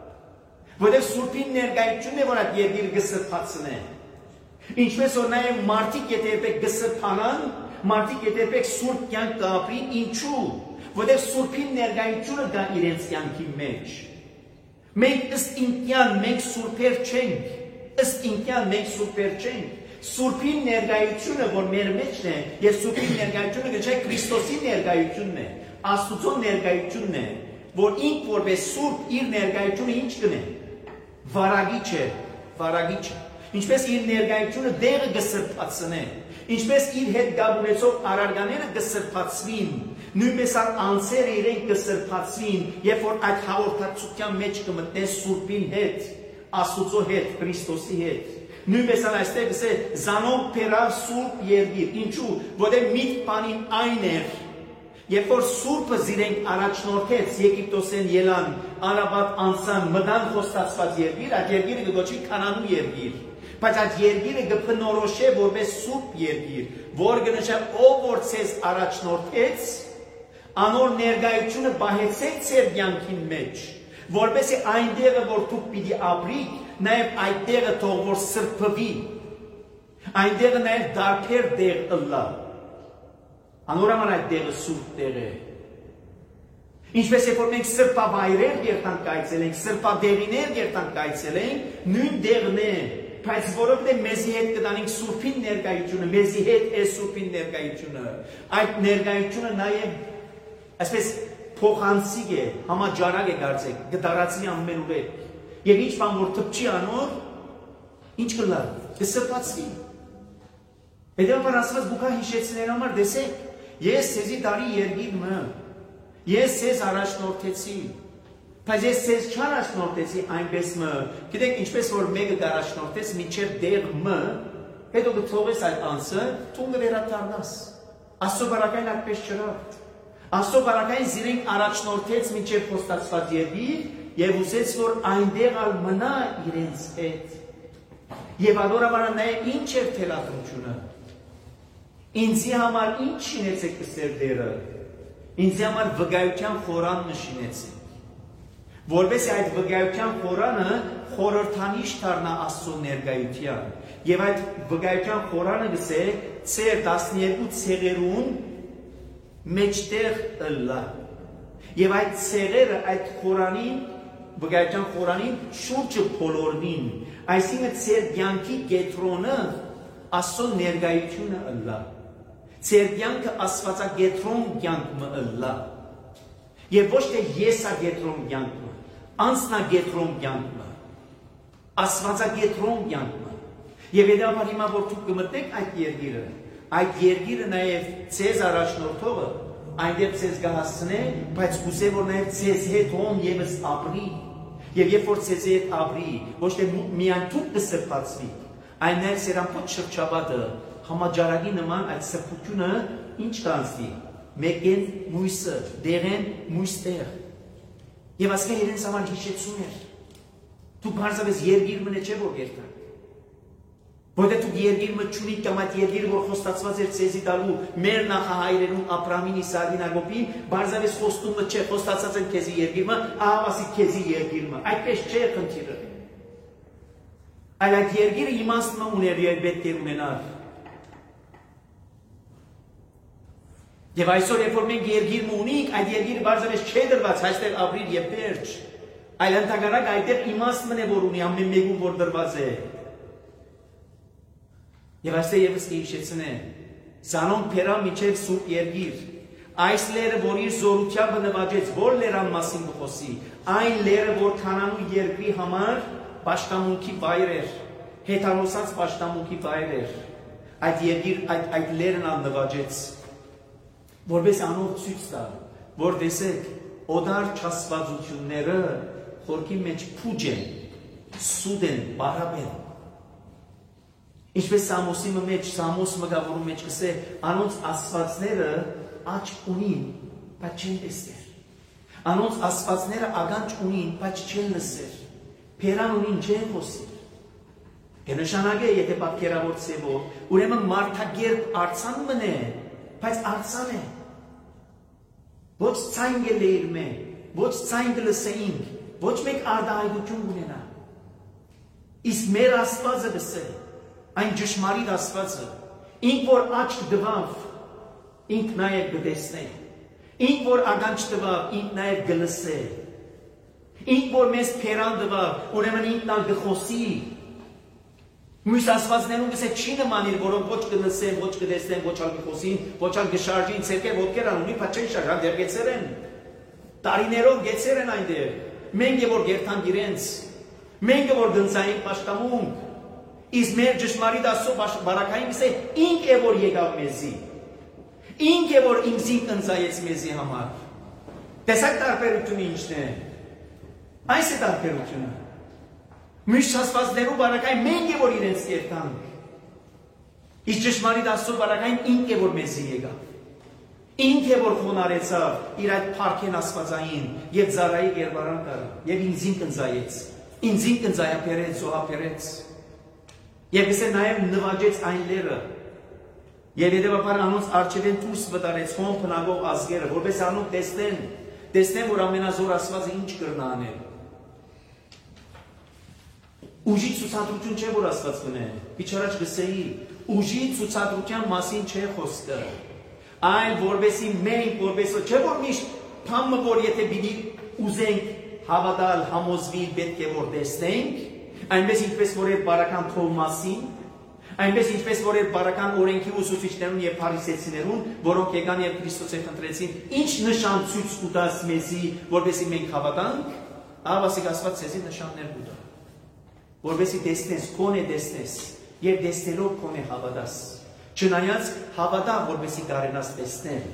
Որտեղ սուրբի ներկայությունն է որ այդ երկիրը կսրբացնե։ Ինչպես որ նաև մարդիկ եթե երբեք կսրբանան, մարդիկ եթե երբեք սուրբ կյանք կապրի, ինչու։ Որտեղ սուրբի ներկայությունը կա իրենց կյանքի մեջ։ Մենք ըստ ինքյան մենք սուրբեր չենք, ըստ ինքյան մենք սուրբեր չենք։ Սուրբի ներկայությունը որ մեր մեջն է, եւ սուրբի ներկայությունը գչե Քրիստոսի ներկայությունն է, Աստծո ներկայությունն է, որ ինք որպես սուրբ իր ներկայությունը ինչ կնե։ Վարագիչ է, վարագիչ է։ Ինչպես իր ներկայությունը դեղը կսրբացնե, ինչպես իր հետ գաբ ունեցող արարկաները կսրբացվին, նույնպես անձերը իրենք կսրբացվին, երբ որ այդ հաղորդակցության մեջ կմտնեն սուրբին հետ, Աստծո հետ, Քրիստոսի հետ։ Նույնպես այստեղ գսե զանոն պերավ սուրբ երկիր, ինչու, որտեղ միտ բանին այն էր, երբ որ սուրբը զիրենք առաջնորդեց Եգիպտոսեն ելան, Արաբատ անցան, մտան խոստացված երկիր, այդ երկիրը կգոչի Կանանու երկիր, բայց այդ երկիրը կփնորոշե որպես սուրբ երկիր, որ կնշա ով որ ցեզ առաջնորդեց, անոր ներկայությունը բահեցեք ձեր կյանքին մեջ, որպեսզի այնտեղը որ դուք պիտի ապրիք, նաև այդտեղը թող որ սրբվի, այնտեղը նաև դարբեր տեղ ըլլա, անորոման այդ տեղը սուրբ տեղ է։ Ինչպես երբ որ մենք սրբավայրեր երթանք կայցելենք, սրբադեղիներ երթանք կայցելենք, նույն տեղն է, բայց որովհետև մեզի հետ կտանենք սուրբին ներկայությունը, մեզի հետ է սուրբին ներկայությունը, այդ ներկայությունը նաև այսպես փոխանցիկ է, համաճարակ է դարձեք, կդարածի ամեն ուրեք, եւ ինչ բան որ թփչի անոր, ինչ կլա, կսրբացվի։ Հետևաբար ասված բուկա հիշեցնելու համար դեսեք, ես ցեզի տարի երկիր մը, ես ցեզ առաջնորդեցի, բայց ես ցեզ չառաջնորդեցի այնպես մը, գիտեք ինչպես որ մեկը առաջնորդեց մինչև դեղ մը, հետո կթողես այդ անձը, դու կվերադառնաս։ Աստծո բարակային այդպես չրավ։ Աստծո բարակային զիրենք առաջնորդեց մինչև խոստացված երկիր եւ ուզեց որ այնտեղ ալ մնա իրենց հետ։ Եվ adorabara նաեւ ինչ էր թելադրությունը։ Ինձի համար ինչ շինեցեք կսեր դերը։ Ինձի համար վկայության խորան նշինեցեք։ Որպես այդ վկայության խորանը խորհրդանիշ դառնա Աստծո ներկայության։ Եվ այդ վկայության խորանը գսե ծեր տասներկու ցեղերուն մեջտեղ ըլլա։ Եվ այդ ցեղերը այդ խորանին վկայության խորանին շուրջը փոլորվին։ Այսինքն ծեր կյանքի կետրոնը Աստծո ներկայությունը ըլլա։ Ծեր կյանքը աստվածագետրոն կյանքը ըլլա։ Եվ ոչ թե եսագետրոն կյանքը, անձնագետրոն կյանքը, աստվածագետրոն կյանքը։ Եվ հետաբար հիմա որ դուք կմտնեք այդ երկիրը, այդ երկիրը նաև ցեզ առաջնորդողը այնտեղ ցեզ կհասցնե, բայց կուզե որ նաև ցեզ հետ հոն եւս ապրի։ Եվ երբ որ ցեզ հետ ապրի, ոչ թե միայն դուք կսրբացվի, այլ նաև սերանփոթ շրջապատը համաճարակի նման այդ սրբությունը ինչ կանցնի։ Մեկեն մույսը, դեղեն մույստեղ։ Եվ ասկա իրենց համար հիշեցում էր։ Դու բարձավես երգիր մնե չէ որ երթակ։ Որտե դու երգիր մը չունի կամ այդ երգիրը որ խոստացված էր ցեզի տալու մեր նախահայրերուն Աբրամին, Իսահակին, Յակոբին, բարձավես խոստումը չէ, խոստացած են քեզի երգիր մը, ահավասի քեզի երգիր մը։ Այդպես չէ խնդիրը։ Այլ այդ երգիրը իմաստը ուներ եւ պետք է ունենար։ Եվ այսօր երբ որ մենք երգիր ունենք, այդ երգիրը բարձրապես չէ դրված, այստեղ ապրիր եւ վերջ։ Այլ ընդհանրակ այդտեղ իմաստն է որ ունի ամեն մեկում որ դրված է։ Եվ այստեղ եւս կհիշեցնեմ, Զանոն Փերա միջև սուրբ երգիր, Այս լերը, որ իր զորությամբ նվաճեց, որ լերան մասին խոսի, այն լերը, որ Քանանու երկրի համար պաշտամունքի վայր էր, հեթանոսած պաշտամունքի վայր էր, այդ երկիր, այդ, այդ լերն ան նվաճեց, որպես անով ցույց տա, որ տեսեք, օդար չասվածությունները խորքի մեջ փուջ են, սուդ են, բարապ են, ինչպես Սամոսի մեջ, Սամոս մգավորում մեջ կսե, անոնց ասվածները աչ ունին, բայց չեն տեսներ, անոնց ասվածները ագանչ ունին, բայց չեն լսեր, փերան ունին, չեն խոսիր, կնշանագե, եթե պատկերավոր ծևով, ուրեմն մարդագերբ արցան մն է, բայց արցան է, ոչ ցայն գելեիր մե, ոչ ցայն գլսեինք, ոչ մեկ արդահայտություն ունենա, իսկ մեր աստվածը գսե, այն ճշմարիտ աստվածը, ինք որ աչք դվավ, ինք նաև գտեսնե, ինք որ ագանչ դվավ, ինք նաև գլսե, ինք որ մեզ փերան դվավ, ուրեմն ինքն ալ գխոսի, մյուս աստվածներում գսե չի նմանիր, որոնք ոչ գլսեն, ոչ գտեսնեն, ոչ ալ գխոսին, ոչ ալ գշարժին, ցերկեր ոտքեր անունի, բայց չեն շարժան, դեռ գեցեր են, տարիներով գեցեր են այնտեղ, մենք է որ գերթանք իրենց, մենք է որ դնցային պաշտամունք, իսկ մեր ճշմարիտ Աստծո բարակային գսե ինք է որ եկավ մեզի, ինք է որ ինքզին ընծայեց մեզի համար, տեսակ տարբերությունը ինչն է, այս է տարբերությունը, միշտ ասվածներու բարակային մենք է որ իրենց կերտանք, իսկ ճշմարիտ Աստծո բարակային ինք է որ մեզի եկավ, ինք է որ խոնարեցավ իր այդ փառքեն աստվածային եւ ծառայի գերբարան տարա եւ ինքզին ընծայեց, ինքզին ընծայապերեց, զոհապերեց Եվ գսե նաև նվաճեց այն լերը, և հետևաբար անոնց արջևեն դուրս վտարեց հոն փնագող ազգերը, որպես անոնք տեսնեն, տեսնեն, որ ամենազոր Աստվածը ինչ կրնա անել։ Ուժի ցուցադրություն չէ, որ Աստված կնե, իչարաջ գսեի, ուժի ցուցադրության մասին չէ խոսքը, այլ որպեսի մենք, որպեսի, չէ որ միշտ փամը, որ եթե պիտի ուզենք հավատալ, համոզվիլ, պետք է որ տեսնենք, այնպես ինչպես որ էր բարական Թովմասին, այնպես ինչպես որ էր բարական օրենքի ուսուցիչներուն եւ փարիսեցիներուն, որոնք եկան եւ Քրիստոսը խնդրեցին, ինչ նշան ցույց կտաս մեզի, որպեսզի մենք հավատանք, ահավասիկ Աստված ցեզի նշաններ կտա, որպեսզի տեսնես, քոնե տեսնես եւ տեսնելով քոնե հավատաս, չնայած հավատա, որպեսզի կարենաս տեսնել,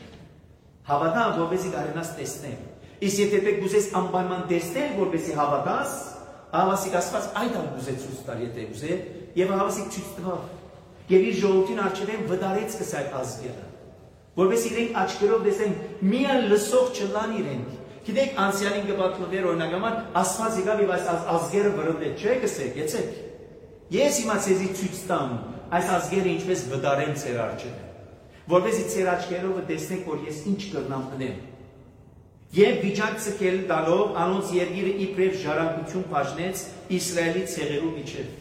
հավատա, որպեսզի կարենաս տեսնել, իսկ եթե պետք ուզես անպայման տեսնել, որպեսզի հավատաս, ահավասիկ Աստված այդ ալ ուզե ցույց տալ, եթե ուզե, եւ ահավասիկ ցույց տվավ, եւ իր ժողովրդին առջեւ վդարեց կս այդ ազգերը, որպես իրենք աչքերով տեսեն, միայն լսող չլան իրենք, գիտեք անցյալին կպատմվեր օրինակհամար, Աստված եկավ եւ այս ազգերը վրըվեց, չէ՞ գսեք, եցեք, ես հիմա ցեզի ցույց տամ, այս ազգերը ինչպես վդարեն ձեր առջեւ, որպեսզի ձեր աչքերով տեսնեք, որ ես ինչ կրնամ անեմ։ Եվ վիճակ ցկել տալով անոնց երկիրը իբրև ժառանգություն բաժնեց Իսրայելի ցեղերու միջև։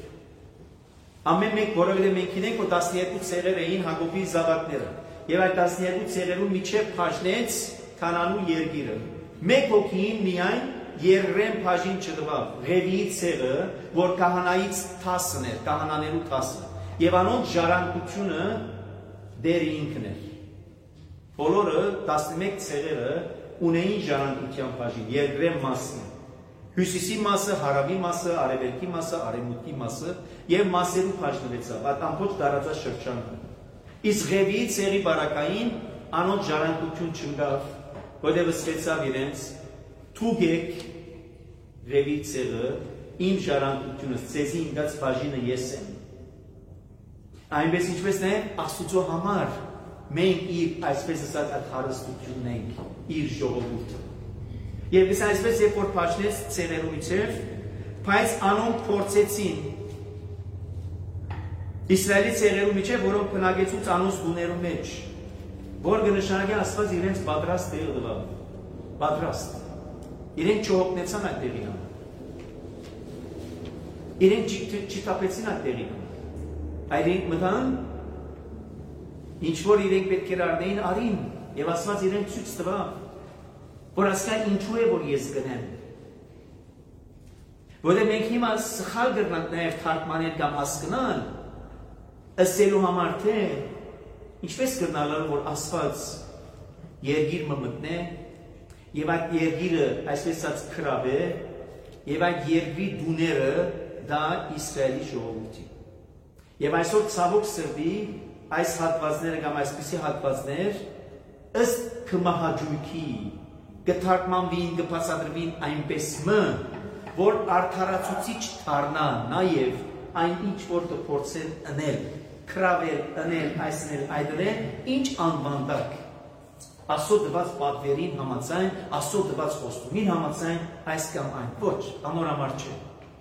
Ամեն մեկ, որովհետև մենք գիտենք, որ տասներկու ցեղեր էին Հակոբի զավակները, եւ այդ տասներկու ցեղերու միջև բաժնեց Քանանու երկիրը։ Մեկ հոգին միայն Երրեմ բաժին չտվավ, Ղևիի ցեղը, որ քահանայից տասն էր, քահանաներու տասը, եւ անոնց ժառանգությունը դեր ինքն էր։ Բոլորը տասնմեկ ցեղերը ունեին ժառանգության բաժին, երկրեմ մասը, հյուսիսի մասը, հարավի մասը, արևելքի մասը, արևմուտքի մասը եւ մասերու բաժնվեցավ, այդ ամբողջ տարածաշրջանը։ Իսկ Ղևիի ցեղի բարակային անոնց ժառանգություն չունգավ, որտեղ սկսեցավ իրենց թուգեք Ղևիի ցեղը իմ ժառանգությունը, ցեզի ինքած բաժինը ես եմ։ Այնպես ինչպես նաեւ Աստուծո համար մենք իր այսպես ասած այդ հարստությունն ենք, իր ժողովուրդը։ Եվ ես այսպես երբ որ բաժնեց ցեղերու միջև, բայց անոնք փորձեցին Իսրայելի ցեղերու միջև, որոնք բնակեցուց անոնց տուներու մեջ, որ կնշանակի Աստված իրենց պատրաստ տեղը տվավ, պատրաստ։ Իրենք չհոգնեցան այդ տեղին, իրենք չթափեցին այդ տեղին, այլ իրենք մտան, ինչ որ իրենք պետք էր արնեին արին, եւ Աստված իրենք ցույց տվավ, որ ասկա ինչու է որ ես գնեմ։ Որտեղ մենք հիմա սխալ գրնանք նաեւ թարգմանել կամ հասկանալ, ըսելու համար թե ինչպես կրնալու որ Աստված Երգիր մը մտնե, եւ այդ երգիրը այսպես ասած քրավ է, եւ այդ երգրի դուները դա Իսրայելի ժողովուրդի։ Եվ այսօր ցավոք սրտի այս հատվածները կամ այսպիսի հատվածներ ըստ կմահաճույքի կթարգմանվին, կբացատրվին այնպես մը, որ արդարացուցիչ դառնա նաև այն ինչ որ կփորձեն անել, քրավել, անել, այսնել, այդրել, ինչ անվանդակ։ Աստծո տված պատվերին համաձայն, Աստծո տված խոստումին համաձայն այս կամ այն, ոչ, անորամար չէ։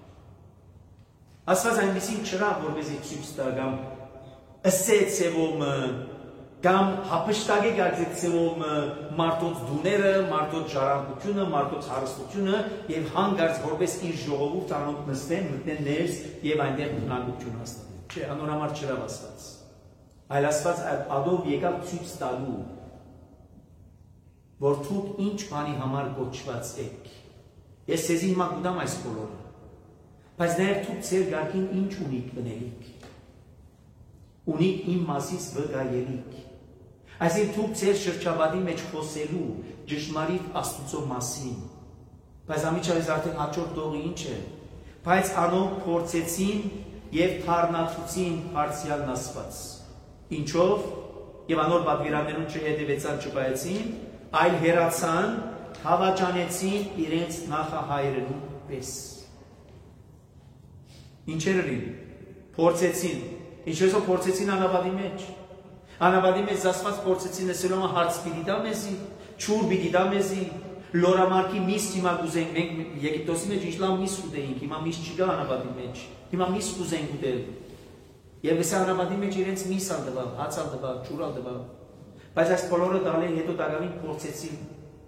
Աստված այնպեսին չրա, որպեսզի ցույց տա կամ ըսե ցևոմ կամ հապշտագե գարձեք ցևոմ մարդոց դուները, մարդոց ժառանգությունը, մարդոց հարստությունը եւ հանգարց որպես իր ժողովուրդ անոնք նստեն, մտնեն ներս եւ այնտեղ բնակություն հաստատեն։ Չէ, անորամար չրա Աստված։ Այլ Աստված ադով եկավ ցույց տալու, որ դուք ինչ բանի համար կոչված եք։ Ես ցեզի հիմա կուտամ այս բոլորը, բայց նաև դուք ձեր գարկին ինչ ունիք բնելիք, ունիք իմ մասից վկայելիք, այսինքն դուք ձեր շրջապատի մեջ խոսելու ճշմարիտ Աստծո մասին, բայց ամիջապես արդեն հաջորդ տողը ինչ է, բայց անոնք փորձեցին եւ թարնացուցին Բարձրյալ Աստված, ինչով եւ անոր պատվիրաններուն չհետևեցան, չպայեցին, այլ հերացան, հավաճանեցին իրենց նախահայրերուն պես։ Ինչեր էին, փորձեցին, ինչպես փորձեցին անաբադի մեջ, անաբադի մեջ զասված փորձեցին լսելով հարց պիտի դա մեզի, չուր պիտի դա մեզի, լորամարկի միս հիմա կուզենք, մենք Եգիպտոսի մեջ ինչ լավ միս ուտեինք, հիմա միս չկա անաբադի մեջ, հիմա միս կուզենք ուտել, եւ այս անաբադի մեջ իրենց միս ալ տվավ, հաց ալ տվավ, ջուր ալ տվավ, բայց այս բոլորը տալի հետո տակավին փորձեցին,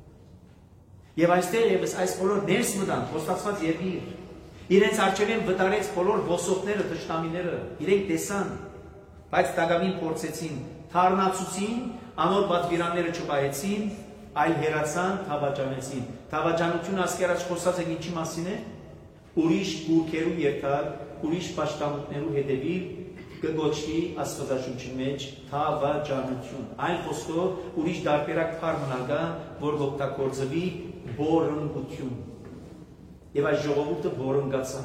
եւ այստեղ եւս այս բոլոր ներս մտան, խոստացված երկիր, իրենց արջևեն վտարեց բոլոր ոսողները, թշնամիները, իրենք տեսան, բայց տակավին փորձեցին, թարնացուցին, անոր պատվիրանները չպայեցին, այլ հերացան, թավաճանեցին։ Թավաճանությունը ասկերաչ խոսած եք ինչի մասին է, ուրիշ գուրքերու երթալ, ուրիշ պաշտամուտներու հետևիլ, կգոչվի Աստվածաշունչի մեջ թավաճանություն։ Այն խոսքով ուրիշ դարբերակ փառմնագա, որ օգտագործվի բորընկություն։ Եվ այս ժողովուրդը բորընկացավ։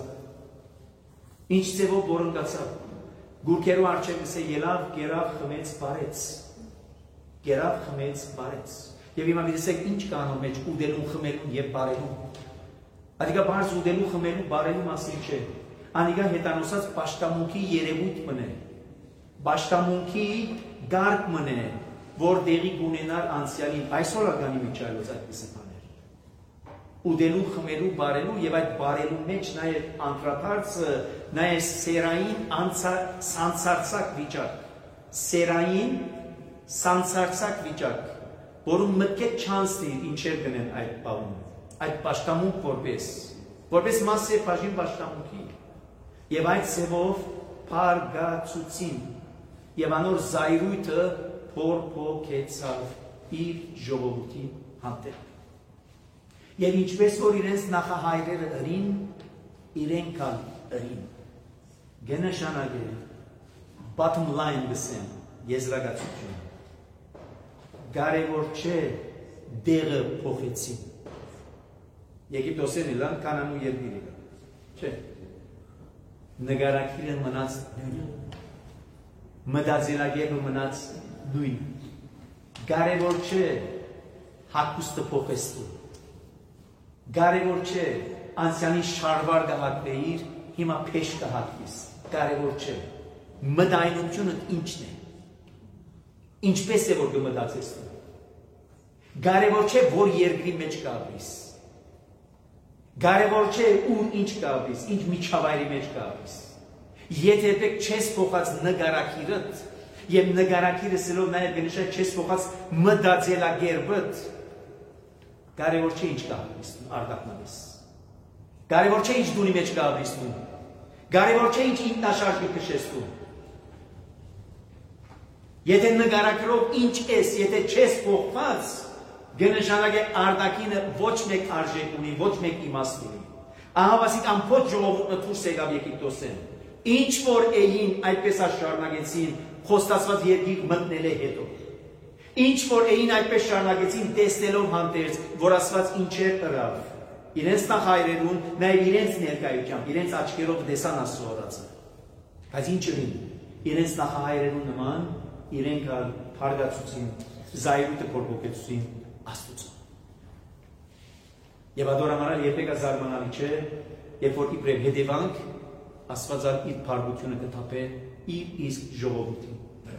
Ինչ ձևով բորընկացավ։ Գուրքերու առջև գսե ելավ, գերավ, խմեց, բարեց։ Գերավ, խմեց, բարեց։ Եվ հիմա դեսեք ինչ կա անոր մեջ ուդելու, խմելու եւ բարելու։ Ադիգա բարձ ուդելու, խմելու, բարելու մասին չէ։ Անիգա հետանոսած պաշտամունքի երևույթ մնե։ Պաշտամունքի գարկ մնե, որ դեղի կունենար անցյալին։ Այսօր ագանի միջայլոց այդպես է բաներ։ Ուդելու, խմելու, բարելու եւ այդ բարելու մեջ նաեւ անդրադարձը նաեւ սերային սանցարցակ վիճակ, սերային սանցարցակ վիճակ, որում մտքետ չանցնի ինչեր գնեն այդ բանը, այդ պաշտամունք որպես, որպես մաս է բաժին պաշտամունքի, եւ այդ ծևով փարգացուցին, եւ անոր զայրույթը փորփոքեցավ իր ժողովրդի հանդեպ։ Եվ ինչպես որ իրենց նախահայրերը ըրին, իրենք ալ ըրին։ Գնշանագ է, bottom line գսեմ, եզրակացություն։ Կարևոր չէ դեղը փոխեցին։ Եգիպտոսեն իլան կանանու երկիր իլան, չէ։ Նգարակիրը մնաց նույնը, մտածելակերպը մնաց նույնը։ Կարևոր չէ հագուստը փոխեցին։ Կարևոր չէ անցյալի շարվար կհատվեիր, հիմա փեշ կհատվիս, կարևոր չէ, մտայնությունը ինչն է, ինչպես է որ կմտածես, կարևոր չէ որ երկրի մեջ կավրիս, կարևոր չէ ու ինչ կավրիս, ինչ միջավայրի մեջ կավրիս, եթե պետք չես փոխած նգարակիրըտ, և նգարակիրը սելով նաև գնշա չես փոխած մտածելակերպըտ, կարևոր չէ ինչ կավրիսնում, արդակնավես, կարևոր չէ ինչ դունի մեջ կավրիսնում, կարևոր չէ ինչ ինքնաշարժի կշեսնում, եթե նգարակրով ինչ ես, եթե չես փոխված, գնշանակ է արդակինը ոչ մեկ արժեք ունի, ոչ մեկ իմաստ ունի, ահավասիկ ամփոփ ժողովուրդը դուրս եկավ Եգիպտոսեն, ինչ որ էին այդպես շարունակեցին խոստացված երկիր մտնել է հետո, Ինչ որ էին այդպես շարունակեցին տեսնելով հանդերձ, որ Աստված ինչեր ըրավ։ Իրենց նախահայրերուն, նաև իրենց ներկայությամբ, իրենց աչքերով տեսան Աստծո օրացը։ Բայց ինչ էին, իրենց նախահայրերուն նման, իրենք փարգացուցին, զայրույթը փորփոքեցին Աստծո։ Եվ ադորամանալ երբեք զարմանալի չէ, երբ որ իբրև հետևանք Աստվածան իր փարգությունը կթափե իր իսկ ժողովրդին վրա։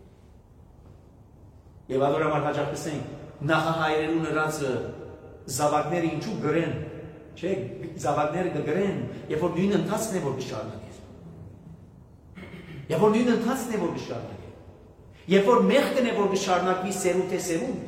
Եվ ադորամանալ հաճախ կսենք, նախահայրերուն նրանցը զավակները ինչու գրեն, չէ, զավակները կգրեն, երբ որ նույն ընթացքն է որ կշարունակեր։ Երբ որ նույն ընթացքն է որ կշարունակեր։ Երբ որ մեղքն է որ կշարունակվի սերունդ է սերունդ։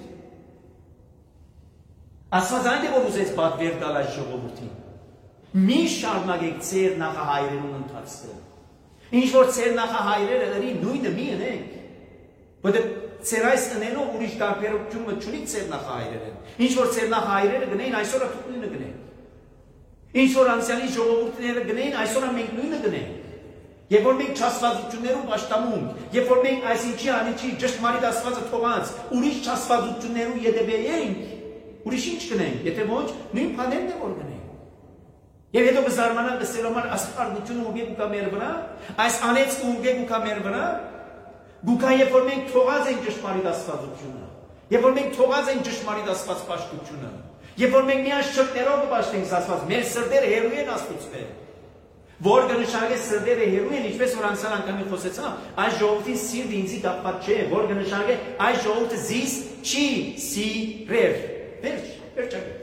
Աստված այն է որ ուզեց պատվեր տալ այս ժողովրդին։ Մի շարունակեք ձեր նախահայրերուն ընթացքը։ Ինչ որ ձեր նախահայրերը ըրի նույնը մի ընեք։ Որտեղ Ձեր այս ընելով ուրիշ տարբերությունը չունի ձեր նախահայրերը։ Ինչ որ ձեր նախահայրերը գնային, այսօր դուք նույնը գնեք։ Ինչ որ անցյալի ժողովուրդները գնային, այսօր մենք նույնը գնենք։ Երբ որ մենք չասվածություններով աշտամունք, երբ որ մենք այսինչի անիչի ճշտամարիտ Աստվածը թողած ուրիշ չասվածություններով յետևենք, ուրիշ ինչ գնենք, եթե ոչ նույն բաներն է որ գնենք։ Եվ հետո կզարմանանք ասելով աստվածությունը ուղղեք ու կա մեր վրա, այս անեծքը ուղղեք ու կա մեր վրա։ Գուկա երբ որ մենք թողած ենք ճշմարիտ աստվածությունը, երբ որ մենք թողած ենք ճշմարիտ աստվածպաշտությունը, երբ որ մենք միայն շրտերով կպաշտենք Աստված, մեր սրտերը հեռու են Աստծուց։ Որ կնշանակե սրտերը հեռու են, ինչպես որ անցյալ անգամին խոսեցա, այս ժողովրդի սիրտը ինձի կապված չէ, որ կնշանակե այս ժողովուրդը զիս չի սիրեր։ Վերջ, վերջակետ։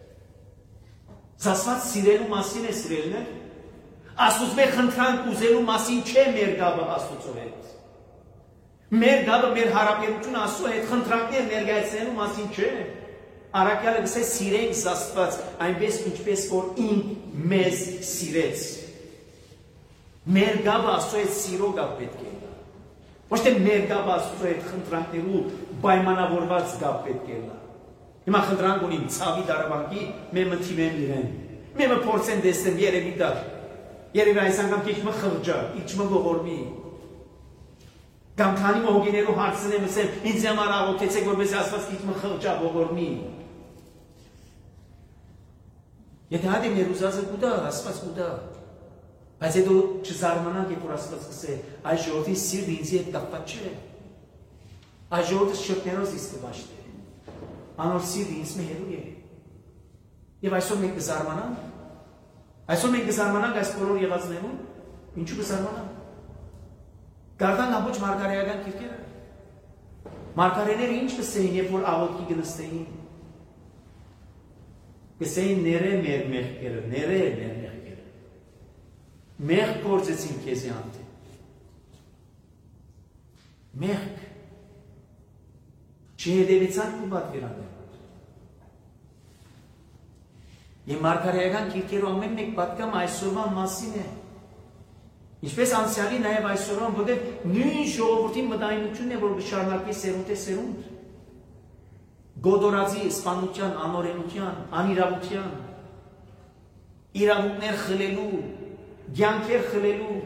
Աստված սիրելու մասին է սիրելն է։ Աստծուց մեր խնդրանք ուզելու մասին չէ մեր գաբը Աստծո հետ։ Մեր գաբը մեր հարաբերությունը Աստծո հետ խնդրանքներ ներկայացնելու մասին չէ։ Առաքյալը գսե սիրենք Աստված այնպես ինչպես որ ինք մեզ սիրեց։ Մեր գաբը Աստծո հետ սիրո գաբ պետք է։ Ոչ թե մեր գաբը Աստծո հետ խնդրանքներու պայմանավորված գաբ պետք է։ Հիմա խնդրանք ունիմ ցավի դարավանքի մեմը թիմեմ իրեն։ Մեմը փորձեն դեսնեմ երևի դա։ Երևի այս անգամ քիչ մը խղճա, իջ մը ողորմի։ Կամ քանի մոգիներու հարցնեմ ասեմ, ինձ համար աղոթեցեք որպես Աստված քիչ մը խղճա ողորմի։ Եթե հատի մեր ուզածը կուտա, Աստված կուտա։ Բայց հետո չզարմանանք, երբ որ Աստված կսե, այս ժողովրդի սիրտը ինձի հետ կապված չէ։ Այս ժողովուրդը շրտներով զիս կվաշտի։ Անոր սիրտը ինձ մե հեռու է։ Եվ այսօր մենք կզարմանանք։ Այսօր մենք կզարմանանք այս բոլոր եղածներուն, ինչու կզարմանանք։ Գարդան ամբողջ մարգարեական քիրքերը։ Մարգարեները ինչ կսեին, երբ որ աղոթքի կնստեին։ Կսեին ները մեր մեղքերը, ները մեր մեղքերը։ Մեղք գործեցին քեզի հանդեպ։ Մեղք չհետևեցան ու պատվիրաններ։ Եվ մարգարեական քիրքերու ամեն մեկ պատկամ այսօրվա մասին է։ Ինչպես անցյալի նաև այսօրվան, որտեղ նույն ժողովրդի մտայնությունն է, որ կշարունակվի սերունդ է սերունդ։ Գոդորածի սպանության, անօրենության, անիրավության, իրավունքներ խլելու, կյանքեր խլելու։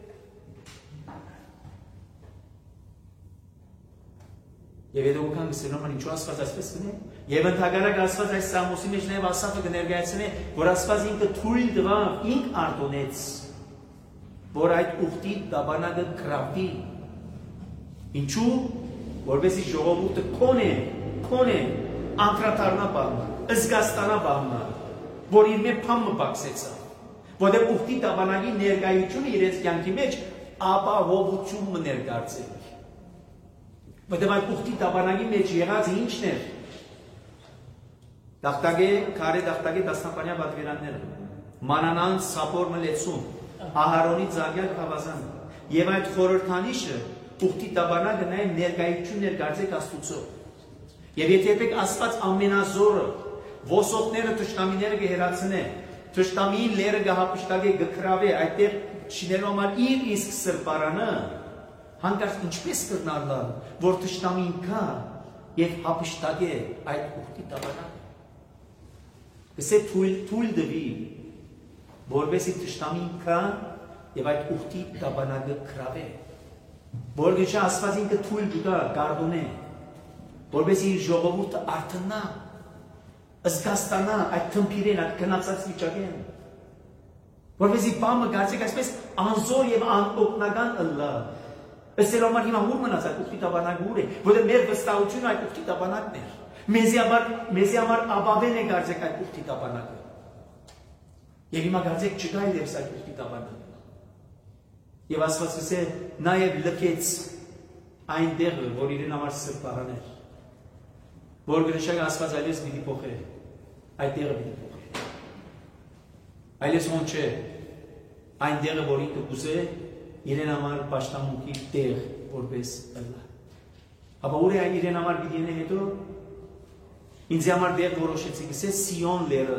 Եվ հետո ուքան գսելով ան ինչու Աստված այսպես կնե։ Եվ ընդհակառակ Աստված այս Սամոսի մեջ նաև ասածը կներկայացնե, որ Աստված ինքը թույլ տվավ, ինք արտոնեց, որ այդ ուխտի դաբանակը կրավի։ Ինչու, որովհետեւ ժողովուրդը քոնե, քոնե անդրադառնա բանա, զգաստանա բանա, որ իր մեջ փամը բացեցա, որտեղ ուխտի դաբանակի ներկայությունը իրենց կյանքի մեջ ապահովություն ներկայացրեց։ Որտեղ այդ ուխտի դաբանակի մեջ եղած ինչն էր։ Դախտագե, քարե դախտագե դասնապանյա պատվիրանները, մանանան սապոր մլեցում, Ահարոնի ձագյալ խավազան, եւ այդ խորհրդանիշը ուխտի դաբանակը նաեւ ներկայություն ներկայացեք Աստծո։ Եվ եթե երբեք Աստված ամենազորը, ոսոտները թշնամիները կհերացնե, թշնամին լերը կհապշտակե գքրավե, այդտեղ շինելու համար իր իսկ սրբարանը, հանկարծ ինչպես կրնալալ, որ թշնամին կա եւ հապշտակե այդ ուխտի դաբանակը։ Գսե թույլ թույլ դվի, որովհետեւ թշնամին կա եւ այդ ուխտի դաբանակը քրավե։ Որ գիշա Աստված ինքը թույլ տա գարդոնե, որպես իր ժողովուրդը արթնա, զգաստանա այդ թմփիրեն, այդ քնածած վիճակեն, որպեսզի բամը գարցեք այսպես անզոր եւ անօգնական ըլլա։ Ըստ համար հիմա ուր մնաց այդ ուխտի տաբանակը ուր է, որտեղ մեր վստահությունը այդ ուխտի տաբանակն էր։ Մեզի համար մեզի համար աբավեն է գարցեք այդ ուխտի տաբանակը։ Եվ հիմա գարցեք չկա այլևս այդ ուխտի տաբանակը։ Եվ Աստված ասե նաև լքեց այն տեղը, որ իրեն համար սրբարան էր, որ գրեշակ Աստված այլևս պիտի փոխե, այդ տեղը պիտի փոխե։ Այլևս ոնց չէ, այն տեղը, որ ինքը կուզե, իրեն համար պաշտամունքի տեղ որպես ըլլա։ Ապա ուր է այն իրեն համար պիտի ենե հետո, ինձ համար դեղ որոշեցի, գսե Սիոն լերը։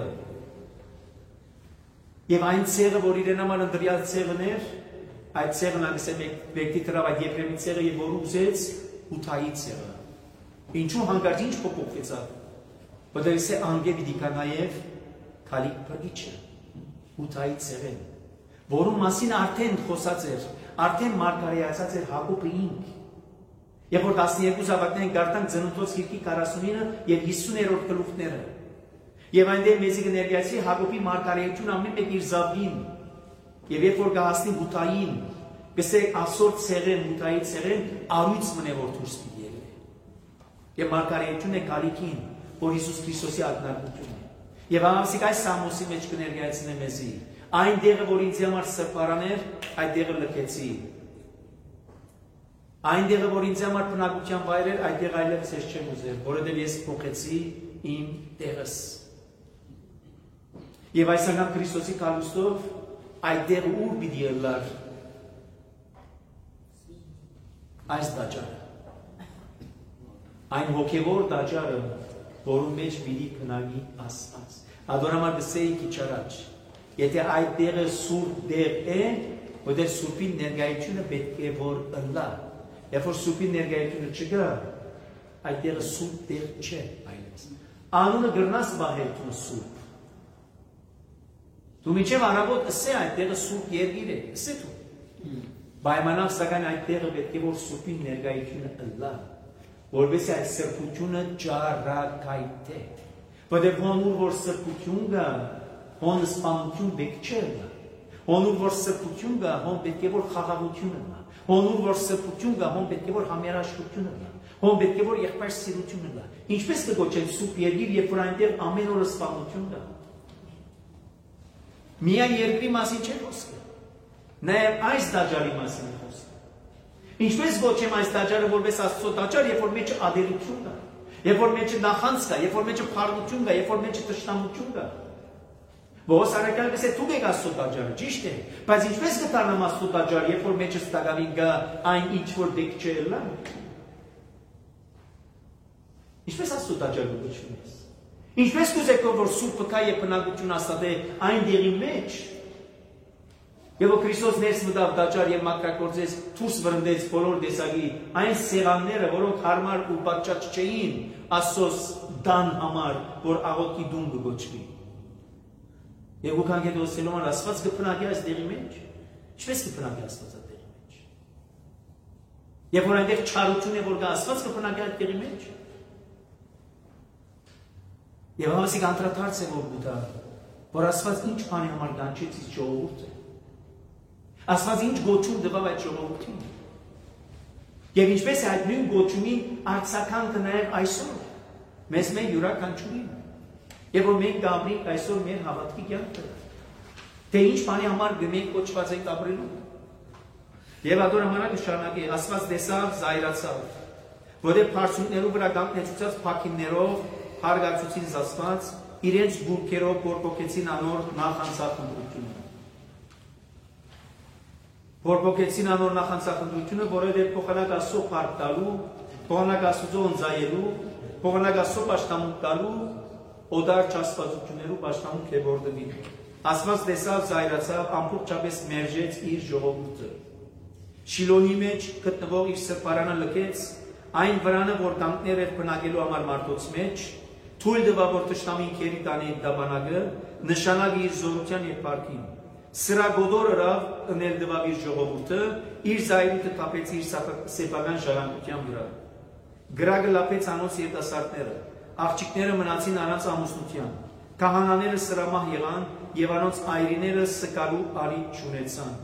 Եվ այն ցեղը, որ իրեն համար ընդրյալ ցեղն էր, այդ ցեղն անգսե մեկի տրավ այդ Եփրեմի ցեղը եւ որ ուզեց Ութայի ցեղը։ Ինչու հանկարծ ինչ փոփոխվեցավ։ Որտեղ է անգե պիտի կա նաեւ քալիկ փրկիչը Ութայի ցեղը, որում մասին արդեն խոսած էր, արդեն մարգարեացած էր Հակոբը ինք։ Երբ որ տասնյոթ զավակներին գարտանք Ծննդոց գիրքի քառասունինը եւ հիսուներորդ գլուխները։ Եվ այնտեղ մեզի կներկայացի Հակոբի մարգարեությունը ամեն մեկ իր զավգին։ Եվ երբ որ գահասնի Ութային, գսեք ասոր ցեղեն, Ութայի ցեղեն, արույց մնե որ դուրս պիտի ելնի։ Եվ մարգարեությունը է քալիքին, որ Հիսուս Քրիստոսի ակնարկությունն է։ Եվ ամսիկ այս Սամոսի մեջ կներկայացնե մեզի։ Այն տեղը, որ ինձ համար սրբարան էր, այդ տեղը լքեցի։ Այն տեղը, որ ինձ համար բնակության վայր էր, այդ տեղը այլևս ես չեմ ուզել, որովհետև ես փոխեցի իմ տեղս։ Եվ այս անգամ Քրիստոսի կալուստով այդ տեղը ուր պիտի ելար այս դաջարը։ Այն հոգևոր դաջարը, որում մեջ պիտի քնագի Աստված։ Ադորամար գսեի քիչ առաջ։ Եթե այդ տեղը սուրբ դեղ է, որտեղ սուրբի ներկայությունը պետք է որ ըլլա։ Երբ որ սուրբի ներկայությունը չկա, այդ տեղը սուրբ դեղ չէ այլևս։ Անունը գրնաս բահել դու սուրբ։ Դու միջև առավոտ ասե այդ տեղը սուրբ երկիր է, ասե դու։ Պայմանավ սակայն այդ տեղը պետք է որ սուրբի ներկայությունը ըլլա, որովհետեւ այդ սրբությունը ճարակայթ է։ Որտեղ ոնուր որ սրբություն կա, հոն սպանություն պետք չէ լա։ Հոնուր որ սրբություն կա, հոն պետք է որ խաղաղությունը լա։ Հոնուր որ սրբություն կա, հոն պետք է որ համերաշխությունը լա։ Հոն պետք է որ եղբայր սիրությունը լա։ Ինչպես կգոչեն սուրբ երկիր, երբ որ այնտեղ ամեն օր սպանություն կա։ Միայն երկրի մասին չէ խոսքը։ Նաև այս դաջարի մասին է խոսքը։ Ինչպես գոչեմ այս դաջարը որպես Աստծո դաջար, երբ որ մեջը ադելություն կա, երբ որ մեջը նախանց կա, երբ որ մեջը փառություն կա, երբ որ մեջը թշնամություն կա։ Ողոս արաքյալը գսե դու եք Աստծո տաճարը, ճիշտ է, բայց ինչպես կդառնամ Աստծո տաճար, երբ որ մեջը ստագավին գա այն ինչ որ դեք չէ լա։ Ինչպես Աստծո տաճարը գոչվում է։ Ինչպես կուզեք որ սուրբը կա եւ բնակություն աստատե այն դերի մեջ։ Եվ որ Քրիստոս ներս մտավ տաճար եւ մակրակորձեց, դուրս վրընդեց բոլոր տեսակի այն սեղանները, որոնք հարմար ու պատճաճ չէին Աստծոս դան համար, որ աղոթքի դուն կգոչվի։ Եվ ու քան գետո սելոման Աստված կփնակի այս դերի մեջ, ինչպես կփնակի Աստված այդ դերի մեջ։ Եվ որ այնտեղ չարություն է, որ կա Աստված կփնակի այդ դերի մեջ։ Եվ համասիկ անդրադարձ է որ գուտա, որ Աստված ինչ բանի համար կանչեց իր ժողովուրդը։ Աստված ինչ գոչում տվավ այդ ժողովրդին։ Եվ ինչպես է այդ նույն գոչումին արձագանքը նաև այսօր, մեզ մեր յուրաքանչյուրին։ Եվ որ մենք կապրենք այսօր մեր հավատքի կյանքը, թե ինչ բանի համար մենք կոչված ենք ապրելու։ Եվ ադոր ժամանակը շարունակի, Աստված տեսավ, զայրացավ, որտեղ բարձունքներու վրա կանգնեցուցած փակիններով, հարգացուցին զասված, իրենց բուրքերով բորբոքեցին անոր նախանցախնդրությունը։ Բորբոքեցին անոր նախանցախնդրությունը, որովհետև փոխանակ Աստծո փառք տալու, փոխանակ Աստծո ընձայելու, փոխանակ Աստծո պաշտամունք տալու, օդար չաստվածություններու պաշտամունք է որդվի։ Աստված տեսավ, զայրացավ, ամբողջապես մերժեց իր ժողովուրդը։ Շիլոնի մեջ գտնվող իր սրբարանը լքեց, այն վրանը, որ կանգներ էր բնակելու համար մարդոց մեջ, թույլ տվավ, որ թշնամին քերի տանի դաբանակը, նշանակի իր զորության եւ փառքին։ Սրա գոդոր հրավ ընել տվավ իր ժողովուրդը, իր զայրույթը կապեց իր սեփական ժառանգության վրա։ գրագը լապեց անոց երիտասարդները, աղջիկները մնացին առանց ամուսնության, քահանաները սրամահ եղան եւ անոնց այրիները սկալու արիթ չունեցան։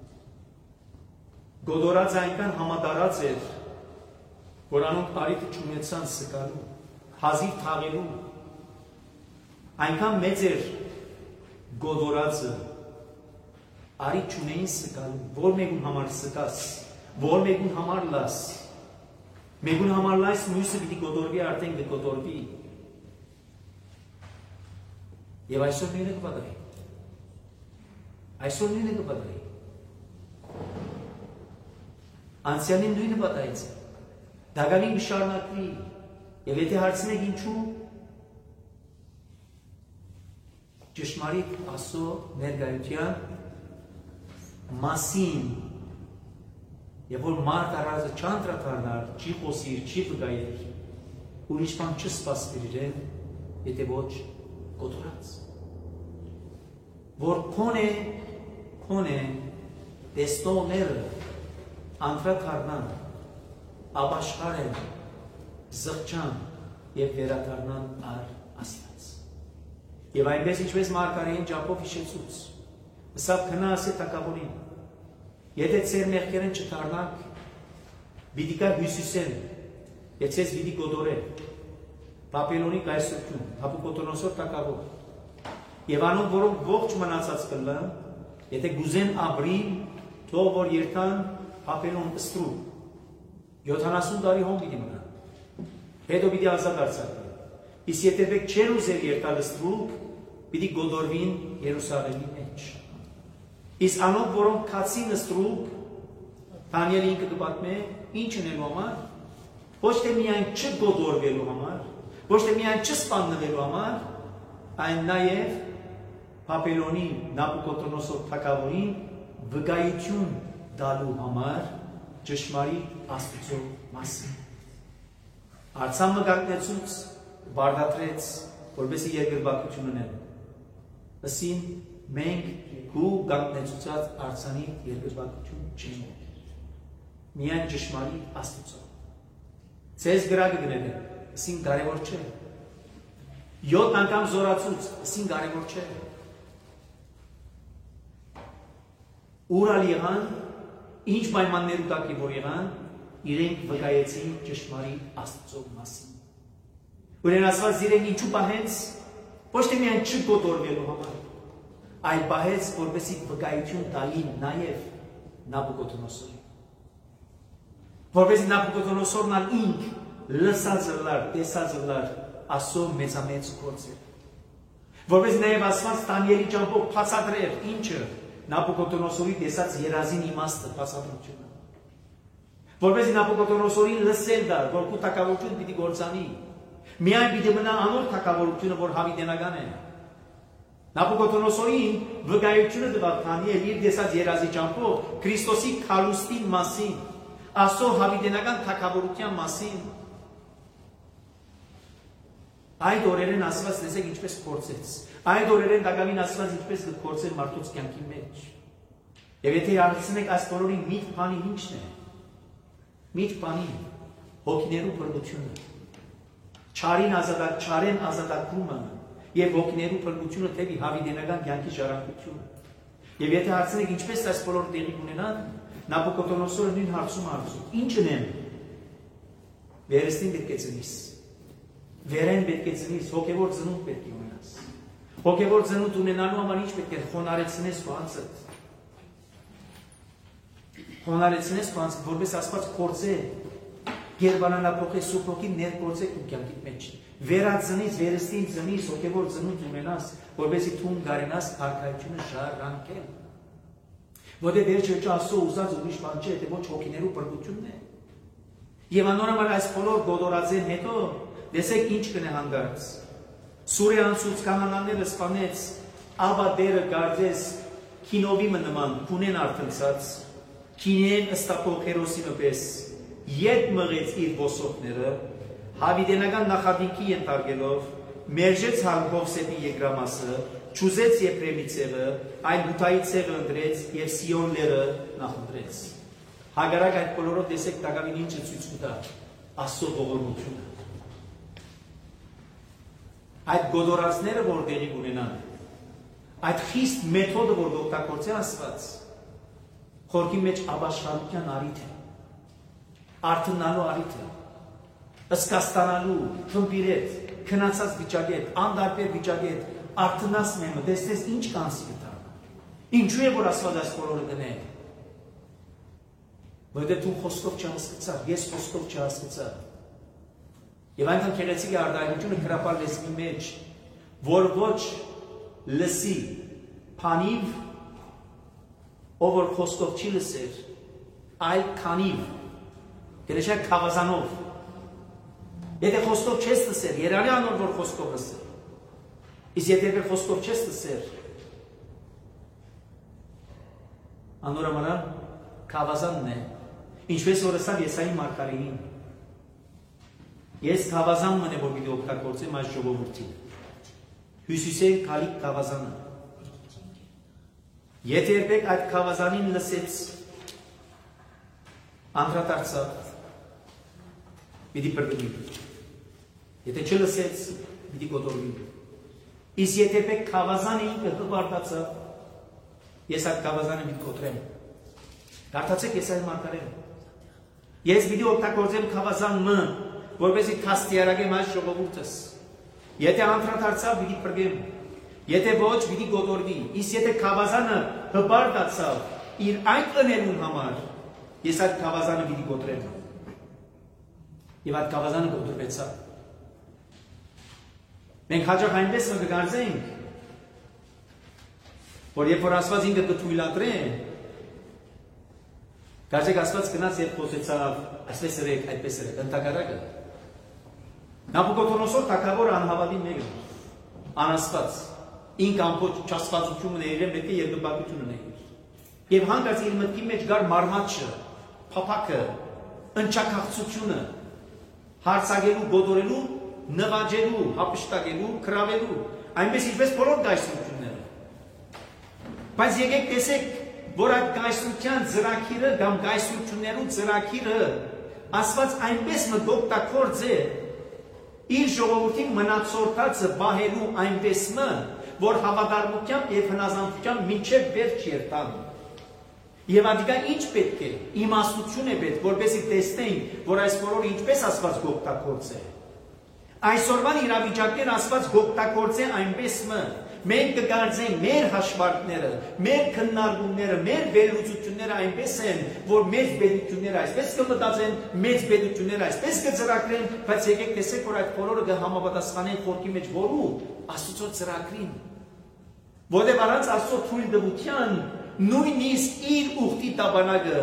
Գոդորած այնքան համադարած էր, որ անոնք արիթ չունեցան սկալու, հազիվ թաղելու, այնքան մեծ էր գոդորածը, արիթ չունեին սկալու, որ մեկուն համար սկաս, որ մեկուն համար լաս, մեկուն համար լաս մյուսը պիտի գոդորվի, արդեն կգոդորվի։ Եվ այսօր նույնը կպատահի։ Այսօր նույնը կպատահի։ Անցյալին նույնը պատահեց։ Դագանին կշարունակվի։ Եվ եթե հարցնեք ինչու, ճշմարիտ Աստծո ներկայության մասին, եւ որ մարդ առածը չանդրադառնար, չի խոսիր, չի վկայեր, ուրիշ բան չսպասվեր իրեն, եթե ոչ գոդորած։ Որ քոնե, քոնե տեսնողները անդրադառնան, ապաշխարեն, զղջան եւ վերադառնան առ Աստված։ Եվ այնպես ինչպես Մարգարեին ճապով հիշեցուց, սա քնա ասե թակավորին, եթե ծեր մեղքերեն չդառնաք, պիտի կա հյուսիսեն, եւ ցես պիտի գոդորեն, Բաբելոնի կայսրություն, Նաբուկոդոնոսոր թագավոր, եւ անոնք, որոնք ողջ մնացած կլան, եթե գուզեն ապրին, թող որ երթան Բաբելոն ստրու, յոթանասուն տարի հոն պիտի մնան, հետո պիտի ազատ արձակվեն, իսկ եթե բեք չեն ուզեր երթալ ստրու, պիտի գոդորվին Երուսաղեմի մեջ։ Իսկ անոնք, որոնք քացին ստրուկ, Դանիել ինքը կպատմե, ինչ ընելու համար, ոչ թե միայն չգոդորվելու համար, ոչ թե միայն չսպաննվելու համար, այն նաև Բաբելոնի Նաբուկոդոնոսոր թագավորին վկայություն դալու համար ճշմարիտ Աստծո մասին։ Արցան մգակնեցուց, բարդատրեց, որպեսզի երկրպագություն ունեն։ Ըսին մենք գու գակնեցուցած արցանի երկրպագություն չենք։ Միայն ճշմարիտ Աստծո։ Ձեզ գրագը գնել է, ըսին կարևոր չէ։ Յոթ անգամ զորացուց, ըսին կարևոր չէ։ Ուր եղան, ինչ պայմաններու տակի որ եղան, իրենք վկայեցին ճշմարիտ Աստծո մասին։ Ուրեն ասված իրենք ինչու պահեց, ոչ թե միայն չգոդորվելու համար, այլ պահեց, որպեսզի վկայություն տալին նաև Նաբուկոդոնոսորին։ Որպեսզի Նաբուկոդոնոսորն ալ ինք լսած լար, տեսած լար Աստծո մեծամեծ գործը։ Որպեսզի նաև ասված Դանիելի ճամփով բացատրեր ինչը Նաբուկոդոնոսորի տեսած երազին իմաստը բացատրությունը։ Որպեսզի Նաբուկոդոնոսորին լսել դա, որ քու թագավորություն պիտի գործանի։ Միայն պիտի մնա անոր թագավորությունը, որ հավիտենական է։ Նաբուկոդոնոսորին վկայությունը տվավ Դանիել իր տեսած երազի ճամփով Քրիստոսի քալուստի մասին, Աստծո հավիտենական թագավորության մասին։ Այդ օրերեն ասված տեսեք ինչպես փորձեց։ Այդ օրերեն Դագավին ասված ինչպես կփորձեր մարդուց կյանքի մեջ։ Եվ եթե հարցնեք այս բոլորի միտ բանի ինչն է։ Միտ բանի հոգիներու փրկությունը։ Չարին ազատակ, չարեն ազատակումը եւ հոգիներու փրկությունը թեպի հավիտենական կյանքի ժառանգությունը։ Եվ եթե հարցնեք ինչպես այս բոլոր տեղի ունենան, Նաբուկոդոնոսորը նույն հարցում հարցում։ Ինչն է։ Վերստին պետք է ծնիս։ Վերեն պետք է ծնիս, հոգևոր ծնունդ պետք է ունենաս։ Հոգևոր ծնունդ ունենալու համար ինչ պետք է խոնարհեցնես քո անձդ։ Խոնարհեցնես քո անձդ, որպես Աստված կործե, գերբանանափոխի սուփոքի ներկործե քո կյանքի մեջ։ Վերածնից, վերստին ծնիս, հոգևոր ծնունդ ունենաս, որպեսզի թուն գարենաս արքայությունը շարունակել։ Որտեղ վերջը Աստծո ուզած ուրիշ բան չէ, թե ոչ հոգիներու փրկությունն է։ Եվ անորոշ այս բոլոր գոդորածեն հետո տեսեք ինչ կնե հանգարց։ Սուրի անցուց կանանաները սպանեց, աբա դերը գարձես քինովի նման քունեն արթնցած, քինեն ըստապող հերոսի նպես, ետ մղեց իր ոսոկները, հավիտենական նախադինքի ենթարկելով, մերժեց Հովսեփի երկրամասը, չուզեց Եփրեմի ցեղը, այլ Հութայի ցեղը ընտրեց եւ Սիոն լերը նախընտրեց։ Հագարակ այդ բոլորով տեսեք Դագավին ինչը ցույց կտա։ Աստծո ողորմությունը։ Այդ գոդորածները, որ տեղի ունենան, այդ խիստ մեթոդը, որ օգտագործի Աստված, խորքի մեջ ապաշխարության առիթ է, արթնանալու առիթ է, ըսկաստանալու, թմբիրետ, քնացած վիճակետ, անդարբեր վիճակետ, արթնաս մեմը, տեսնես ինչ կանսի կտա։ Ինչու է, որ Աստված այս բոլորը գնե։ Որտե դու խոսքով չհասկացար, ես խոսքով չհասկացա։ Եվ այնքան քեղեցիկ է արտահայտությունը գրապար լեզվի մեջ, որ ոչ լսի, փանիվ, ով որ խոսքով չի լսեր, այլ քանիվ, գրեշակ քավազանով։ Եթե խոսքով չես լսեր, երանի անոր որ խոսքով լսեր, իսկ եթե խոսքով չես լսեր, անորոմանան քավազանն է, ինչպես որ ասավ Եսայի մարգարեին, ես քավազան մն է, որ պիտի օգտագործեմ այս ժողովրդին, Հյուսիսեի քալիք քավազանը, եթե երբեք այդ քավազանին լսեց, անդրադարձավ, պիտի բրգնի, եթե չլսեց, պիտի գոտորվի, իսկ եթե երբեք քավազանը ինքը հպարտացավ, ես այդ քավազանը պիտի գոտրեմ, կարդացեք Եսայի մարգարեն, ես պիտի օգտագործեմ քավազան մը, որպեսզի քաստիարակեմ այս ժողովուրդս, եթե անդրադարձավ, պիտի բրգեմ, եթե ոչ, պիտի գոտորվի, իսկ եթե քավազանը հպարտացավ, իր այդ ընելուն համար, ես այդ քավազանը պիտի գոտրեմ, և այդ քավազանը գոտրվեցավ։ Մենք հաճախ այնպես կգարձենք, որ երբ որ Աստված ինքը կթույլատրե, կարծեք Աստված գնաց երբ խոսեցավ, այսպես ըրեք, այդպես ըրեք, ընդհակառակը։ Նաբուկոդոնոսոր թագավորը անհավատի մեկը, անաստված, ինք ամբողջ չաստվածությունը եղել, մեկ է երկրպագությունը եղել։ Եվ հանկարծ իր մտքի մեջ գար մարմաճը, փափակը, ընչակաղցությունը, հարցակելու, գոտորելու, նվաճելու, հապշտակելու, քրավելու, այնպես ինչպես բոլոր գայսրությունները։ Բայց եկեք տեսեք, որ այդ գայսրության ծրագիրը կամ գայսրություններու ծրագիրը Աստված այնպես մտօգտագործ է իր ժողովրդին մնացորդածը բահելու այնպես մը, որ հավատարմությամբ եւ հնազանդությամբ մինչև վերջ երթան։ Եվ ադիկա ինչ պետք է, իմաստություն է պետք, որպեսզի տեսնենք, որ այս բոլորը ինչպես Աստված գօգտագործ է։ Այսօրվան իրավիճակներ Աստված գօգտագործ է այնպես մը, մենք կգարձենք մեր հաշվարկները, մեր քննարկումները, մեր վերլուծությունները այնպես են, որ մեծ պետությունները այսպես կմտածեն, մեծ պետությունները այսպես կծրագրեն, բայց եկեք տեսեք, որ այդ բոլորը կհամապատասխանեն խորքի մեջ որու Աստծո ծրագրին։ Որտեղ առանց Աստծո թույլտվության նույնիսկ իր ուխտի տաբանակը,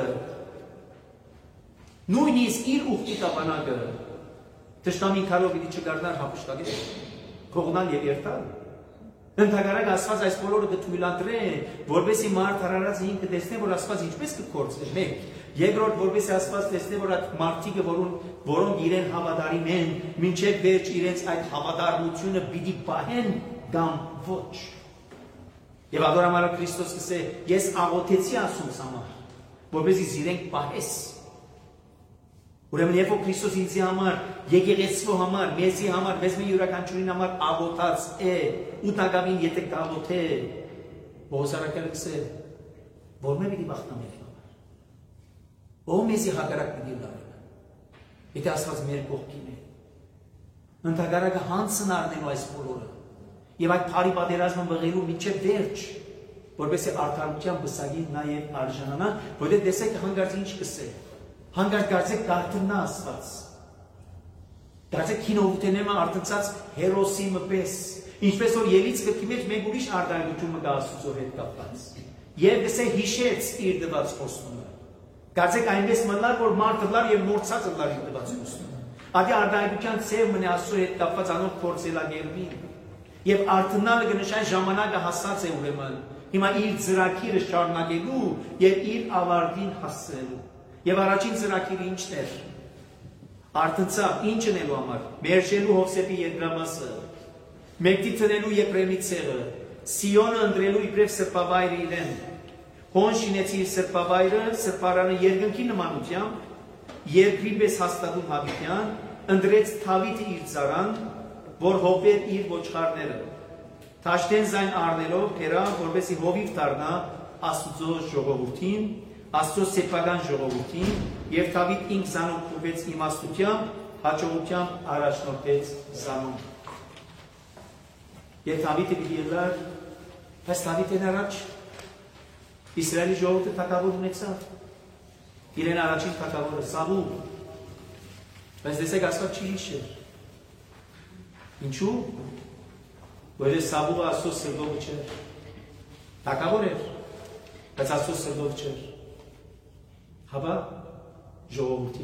նույնիսկ իր ուխտի տաբանակը, թշնամին քարով պիտի չգարնար հափշտակել, կողնալ եւ երթալ։ Ընդհակառակ Աստված այս բոլորը կթույլատրե, որպեսզի մարդ արարածը ինքը տեսնե, որ Աստված ինչպես կկործնի, մեկ, երկրորդ, որպեսզի Աստված տեսնե, որ այդ մարդիկը, որոնք իրեն հավատարիմ են, մինչև վերջ իրենց այդ հավատարմությունը պիտի պահեն կամ ոչ։ Եվ ադորամարը Քրիստոս կսե, ես աղոթեցի ասումս համար, որպեսզի զիրենք պահես։ Ուրեմն երբ որ Քրիստոս ինձի համար, եկեղեցու համար, մեզի համար, մեզ մի յուրաքանչյուրին համար աղոթած է, ու տակավին եթե կաղոթե, Բողոսարակյանը կսե, որ մե պիտի բախնամել համար։ Ո մեզի հակարակ պիտի լարել։ Եթե Աստված մեր կողքին է։ Ընդհակառակը հանցն առնելու այս բոլորը։ Եվ այդ բարի պատերազմը մղելու միջև վերջ, որպեսզի արդարության բսագի նաև արժանանա, որտեղ տեսեք հանկարծ ինչ կսե։ Հանկարծ կարծեք կարթնա Աստված։ Կարծեք քինովութենեմը արդնցած հերոսի մպես, ինչպես որ Ելից գրքի մեջ մեկ ուրիշ արտահայտություն մը կա Աստծո հետ կապված։ Եվ գսե հիշեց իր դված խոստումը։ Կարծեք այնպես մնար, որ մարդը լար եւ մորցածը լար իր դված խոստումը։ Ադի արտահայտության ցև մնե Աստծո հետ կապված անոր փորձելագերմին։ Եվ արթնալը կնշան ժամանակը հասած է ուրեմն։ Հիմա իր ծրագիրը շարունակելու եւ իր ավարտին հասցնելու։ Եվ առաջին ծրագիրը ինչն էր։ Արթնցավ ինչ ընելու համար, մերժելու Հովսեփի երկրամասը, մեկտի տնելու Եփրեմի ցեղը, Սիոնը ընտրելու իբրև սրբավայրը իրեն։ Հոն շինեցի իր սրբավայրը, սրբարանը երկնքի նմանությամբ, երկրի պես հաստատում Հավիտյան, ընդրեց Թավիթը իր ծառան, որ հովեր իր ոչխարները։ Թաշտեն զայն առնելով կերա, որպեսի հովիվ դառնա Աստծո ժողովրդին, Աստծո սեփական ժողովրդին, եւ Թավիթ ինք զանոթ ուղեց իմաստությամբ, հաջողությամբ առաջնորդեց զանոթ։ Եվ Թավիթը գիտելար, բայց Թավիթն առաջ Իսրայելի ժողովուրդը թագավոր ունեցավ։ Իրեն առաջին թագավորը Սաուլ։ Բայց դեսեք Աստված չի հիշեր։ Ինչու՞։ Որը Սաուլը Աստծո սրտով չէր։ Թագավոր էր, բայց Աստծո սրտով չէր։ Հավա ժողովրդի։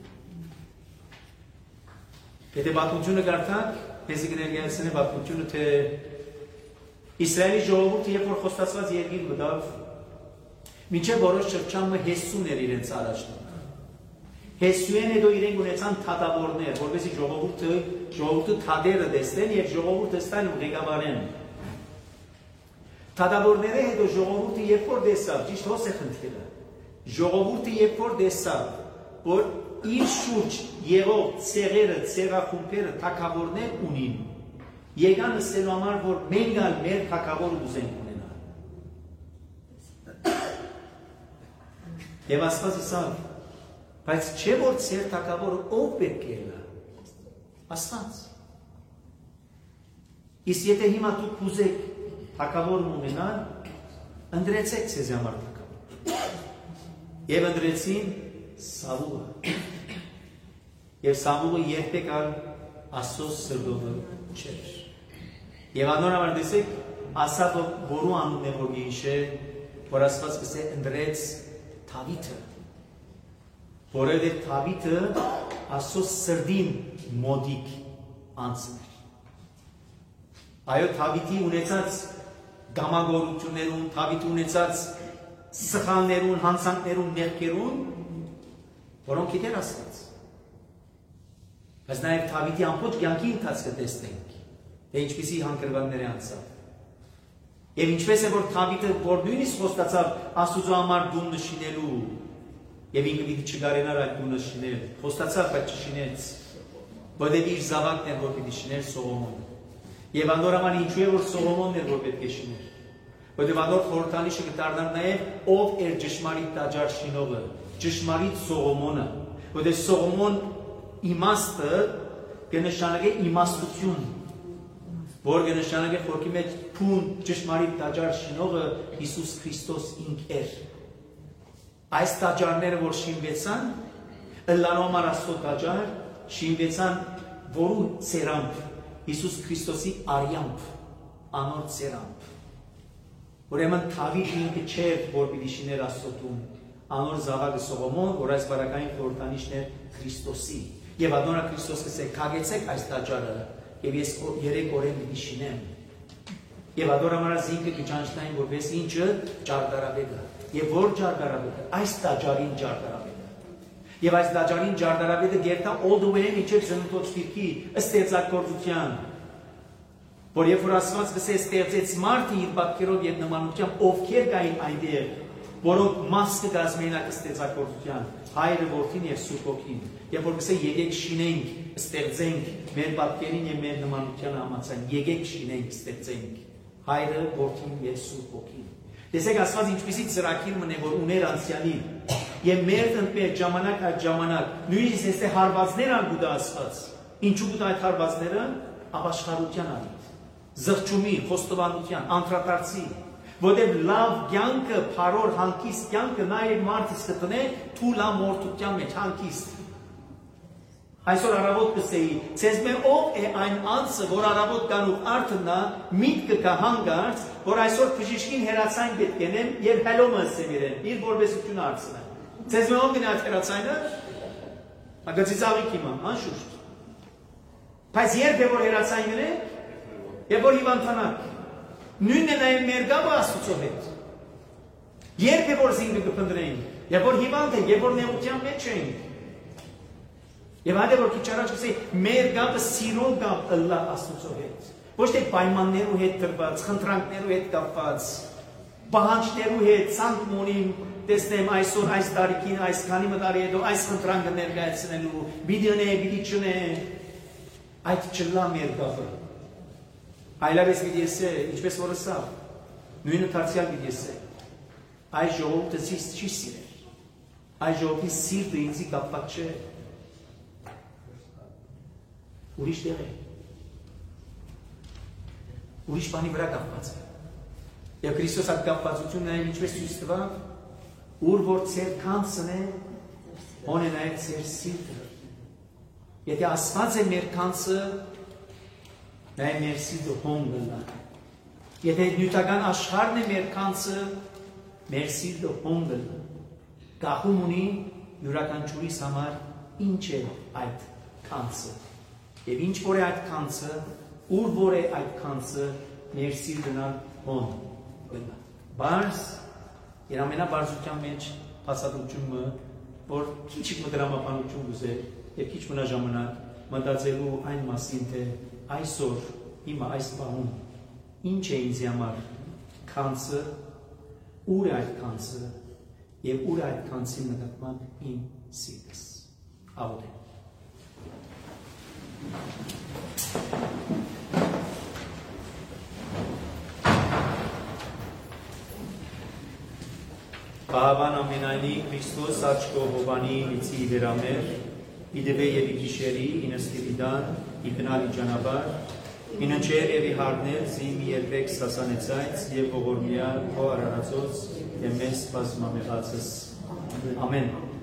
Եթե պատմությունը կարդանք, մեզ կներկայացնի պատմությունը, թե Իսրայելի ժողովուրդը երբ որ խոստացված երկիր մտավ, մինչև որոշ շրջանը Հեսուն էր իրենց առաջնում։ Հեսուեն հետո իրենք ունեցան թադավորներ, որպեսզի ժողովուրդը ժողովուրդը թադերը տեսնեն եւ ժողովուրդը ստան ու ղեկավարեն։ Թադավորները հետո ժողովուրդը երբ որ տեսավ, ճիշտ հոս է խնդիրը։ Ժողովուրդը երբ որ տեսավ, որ իր շուրջ եղող ցեղերը, ցեղախումբերը թագավորներ ունին, եկան ասելու համար, որ մենք ալ մեր թագավորը ուզենք ունենալ։ Եվ Աստված ասավ, բայց չէ որ ցեր թագավորը ով պետք է լա։ Աստված։ Իսկ եթե հիմա դուք ուզեք թագավոր ունենալ, ընդրեցեք ցեզ համար թագավոր։ Եվ ընդրեցին Սաուլը։ Եվ Սաուլը երբեք ալ Աստծո սրտով չէր։ Եվ անորոշ տեսեք, ասա որու անունն է որ գիշե, որ Աստված կսե ընդրեց Թավիթը, որովհետև Թավիթը Աստծո սրտին մոդիկ անձն էր։ Այո, Թավիթի ունեցած գամագորություններուն, Թավիթի ունեցած սխալներուն, հանցանքներուն, մեղքերուն, որոնք գիտեր Աստված։ Բայց նաև Թավիթի ամբողջ կյանքի ընթացքը տեսնենք, թե ինչպիսի հանգրվաններ է անցավ։ Եվ ինչպես է որ Թավիթը, որ նույնիսկ խոստացավ Աստծո համար դուն նշինելու, եւ ինքը պիտի չգարենար այդ դունը շինել, խոստացավ, բայց չշինեց, որովհետեւ իր զավակն էր, որ պիտի շիներ Սողոմոնը։ Եվ անորոշ ինչու է որ Սողոմոնն էր, որ պետք է շիներ, որովհետեւ անոր խորհրդանիշը կդառնար նաեւ ով էր ճշմարիտ տաճար շինողը, ճշմարիտ Սողոմոնը, որովհետեւ Սողոմոն իմաստը կնշանակե իմաստություն, որ կնշանակե խորքի մեջ փուն ճշմարիտ տաճար շինողը Հիսուս Քրիստոս ինք էր։ Այս տաճարները որ շինվեցան, ըլլանոմար Աստծո տաճար շինվեցան որու ցերամբ Հիսուս Քրիստոսի արյամբ, անոր ցերամբ։ Ուրեմն Թավիթը ինքը չէր, որ պիտի շիներ Աստծո տուն, անոր զավակը Սողոմոն, որ այս բարակային խորհրդանիշն էր Քրիստոսի։ Եվ անորը Քրիստոս կսե քագեցեք այս տաճարը, եւ ես երեք օրեն պիտի շինեմ։ Եվ ադորամարա զինքը կճանչնային որպես ինչը ճարտարապետը։ Եվ որ ճարտարապետը, այս տաճարին ճարտարապետը։ Եվ այս տաճարին ճարտարապետը գերտա all the way մինչև ծննդոց ֆիրքի ստեղծագործության, որ երբ որ Աստված գսե ստեղծեց մարդը իր պատկերով եւ նմանությամբ, ովքեր կային այնտեղ, որոնք մաս կդասմեն այդ ստեղծագործության, Հայրը, Որդին եւ Սուրբ Հոգին։ Երբ որ գսե եկեք շինենք, ստեղծենք մեր պատկերին եւ մեր նմանության համաձայն, եկեք շինենք, ստեղծենք Հայրը, Որդին եւ Սուրբ Հոգին։ Տեսեք Աստված ինչպիսի ծրագիր մնե որ ուներ անցյալին եւ մեր ընդ ժամանակ այդ ժամանակ նույնիսկ եթե հարվածներ անգուտա Աստված ինչու գուտա այդ հարվածները ապաշխարության արիտ զղջումի խոստովանության անդրադարձի որտեղ լավ կյանքը փարոր հանգիստ կյանքը նաեւ մարդը սկտնե թուլա մորթության մեջ հանգիստ այսօր առավոտ կսեի ցեզ մե ով է այն անձը որ առավոտ կանու արթնա միտքը կա հանգարց որ այսօր բժիշկին հերացային պետք ենեմ եւ հելոմը ասեմ իրեն իր որբեսությունը արցնա ցեզ մե ով գնա հերացայինը ագացիզավի կիմա անշուշտ բայց երբ է որ հերացային գնե եւ որ հիվանդանաք նույնն է նաեւ մեր գաբը Աստծո հետ երբ է որ զինքը կփնտրեին եւ որ հիվանդ է եւ որ նեղության մեջ էին Եվ այդ է որ քիչ առաջ ասի մեր գաբը սիրո գաբ ըլլա Աստծո հետ ոչ թե պայմաններու հետ դրված խնդրանքներու հետ կապված պահանջներու հետ ցանկ մոնի տեսնեմ այսօր այս տարիքին, այս քանի մտարի հետո այս խնդրանքը ներկայացնելու, պիտի ունե, պիտի չունե, այդ չլա մեր գաղը։ Այլապես պիտի եսե, ինչպես որ ասա, նույնը դարձյալ պիտի եսե։ Այս ժողովուրդը ցիս չի սիրել։ Այս ժողովրդի սիրտը ինձի կապված չէ։ Ուրիշ տեղ է։ Ուրիշ բանի վրա կապված է։ Եվ Քրիստոս այդ կապվածությունն այն ինչպես ցույց տվավ, ուր որ ծեր կանցն է, հոն է նաև ծեր սիրտը։ Եթե ասված է մեր կանցը, նաև մեր սիրտը հոն գնա։ Եթե նյութական աշխարհն է մեր կանցը, մեր սիրտը հոն գնա։ Գաղում ունի յուրաքանչյուրիս համար ինչ է այդ կանցը։ Եվ ինչ որ է այդ կանցը, ուր որ է այդ կանցը, մեր սիրտն հոն գնա։ Բայց իր ամենաբարձության մեջ փաստաթուղթը, որ քիչ մտրամապանություն ուզել եւ քիչ մնա ժամանակ մտածելու այն մասին, թե այսօր հիմա այս բանում ինչ է ինձ համար կանցը, ուր է այդ կանցը եւ ուր է այդ կանցի նկատմամբ իմ սիրտս։ Աղոթենք։ Պահավան ամենայնի Քրիստոս աչքո հովանի լիցի վերամեր, իդևե և իգիշերի, ինստիվիդան, իգնալ իջանաբար, իննչեր և իհարներ, զիմ երբեք սասանեցայց և ողորմյալ հո արարացոց և մեզ բազմամեղացս։ Ամեն։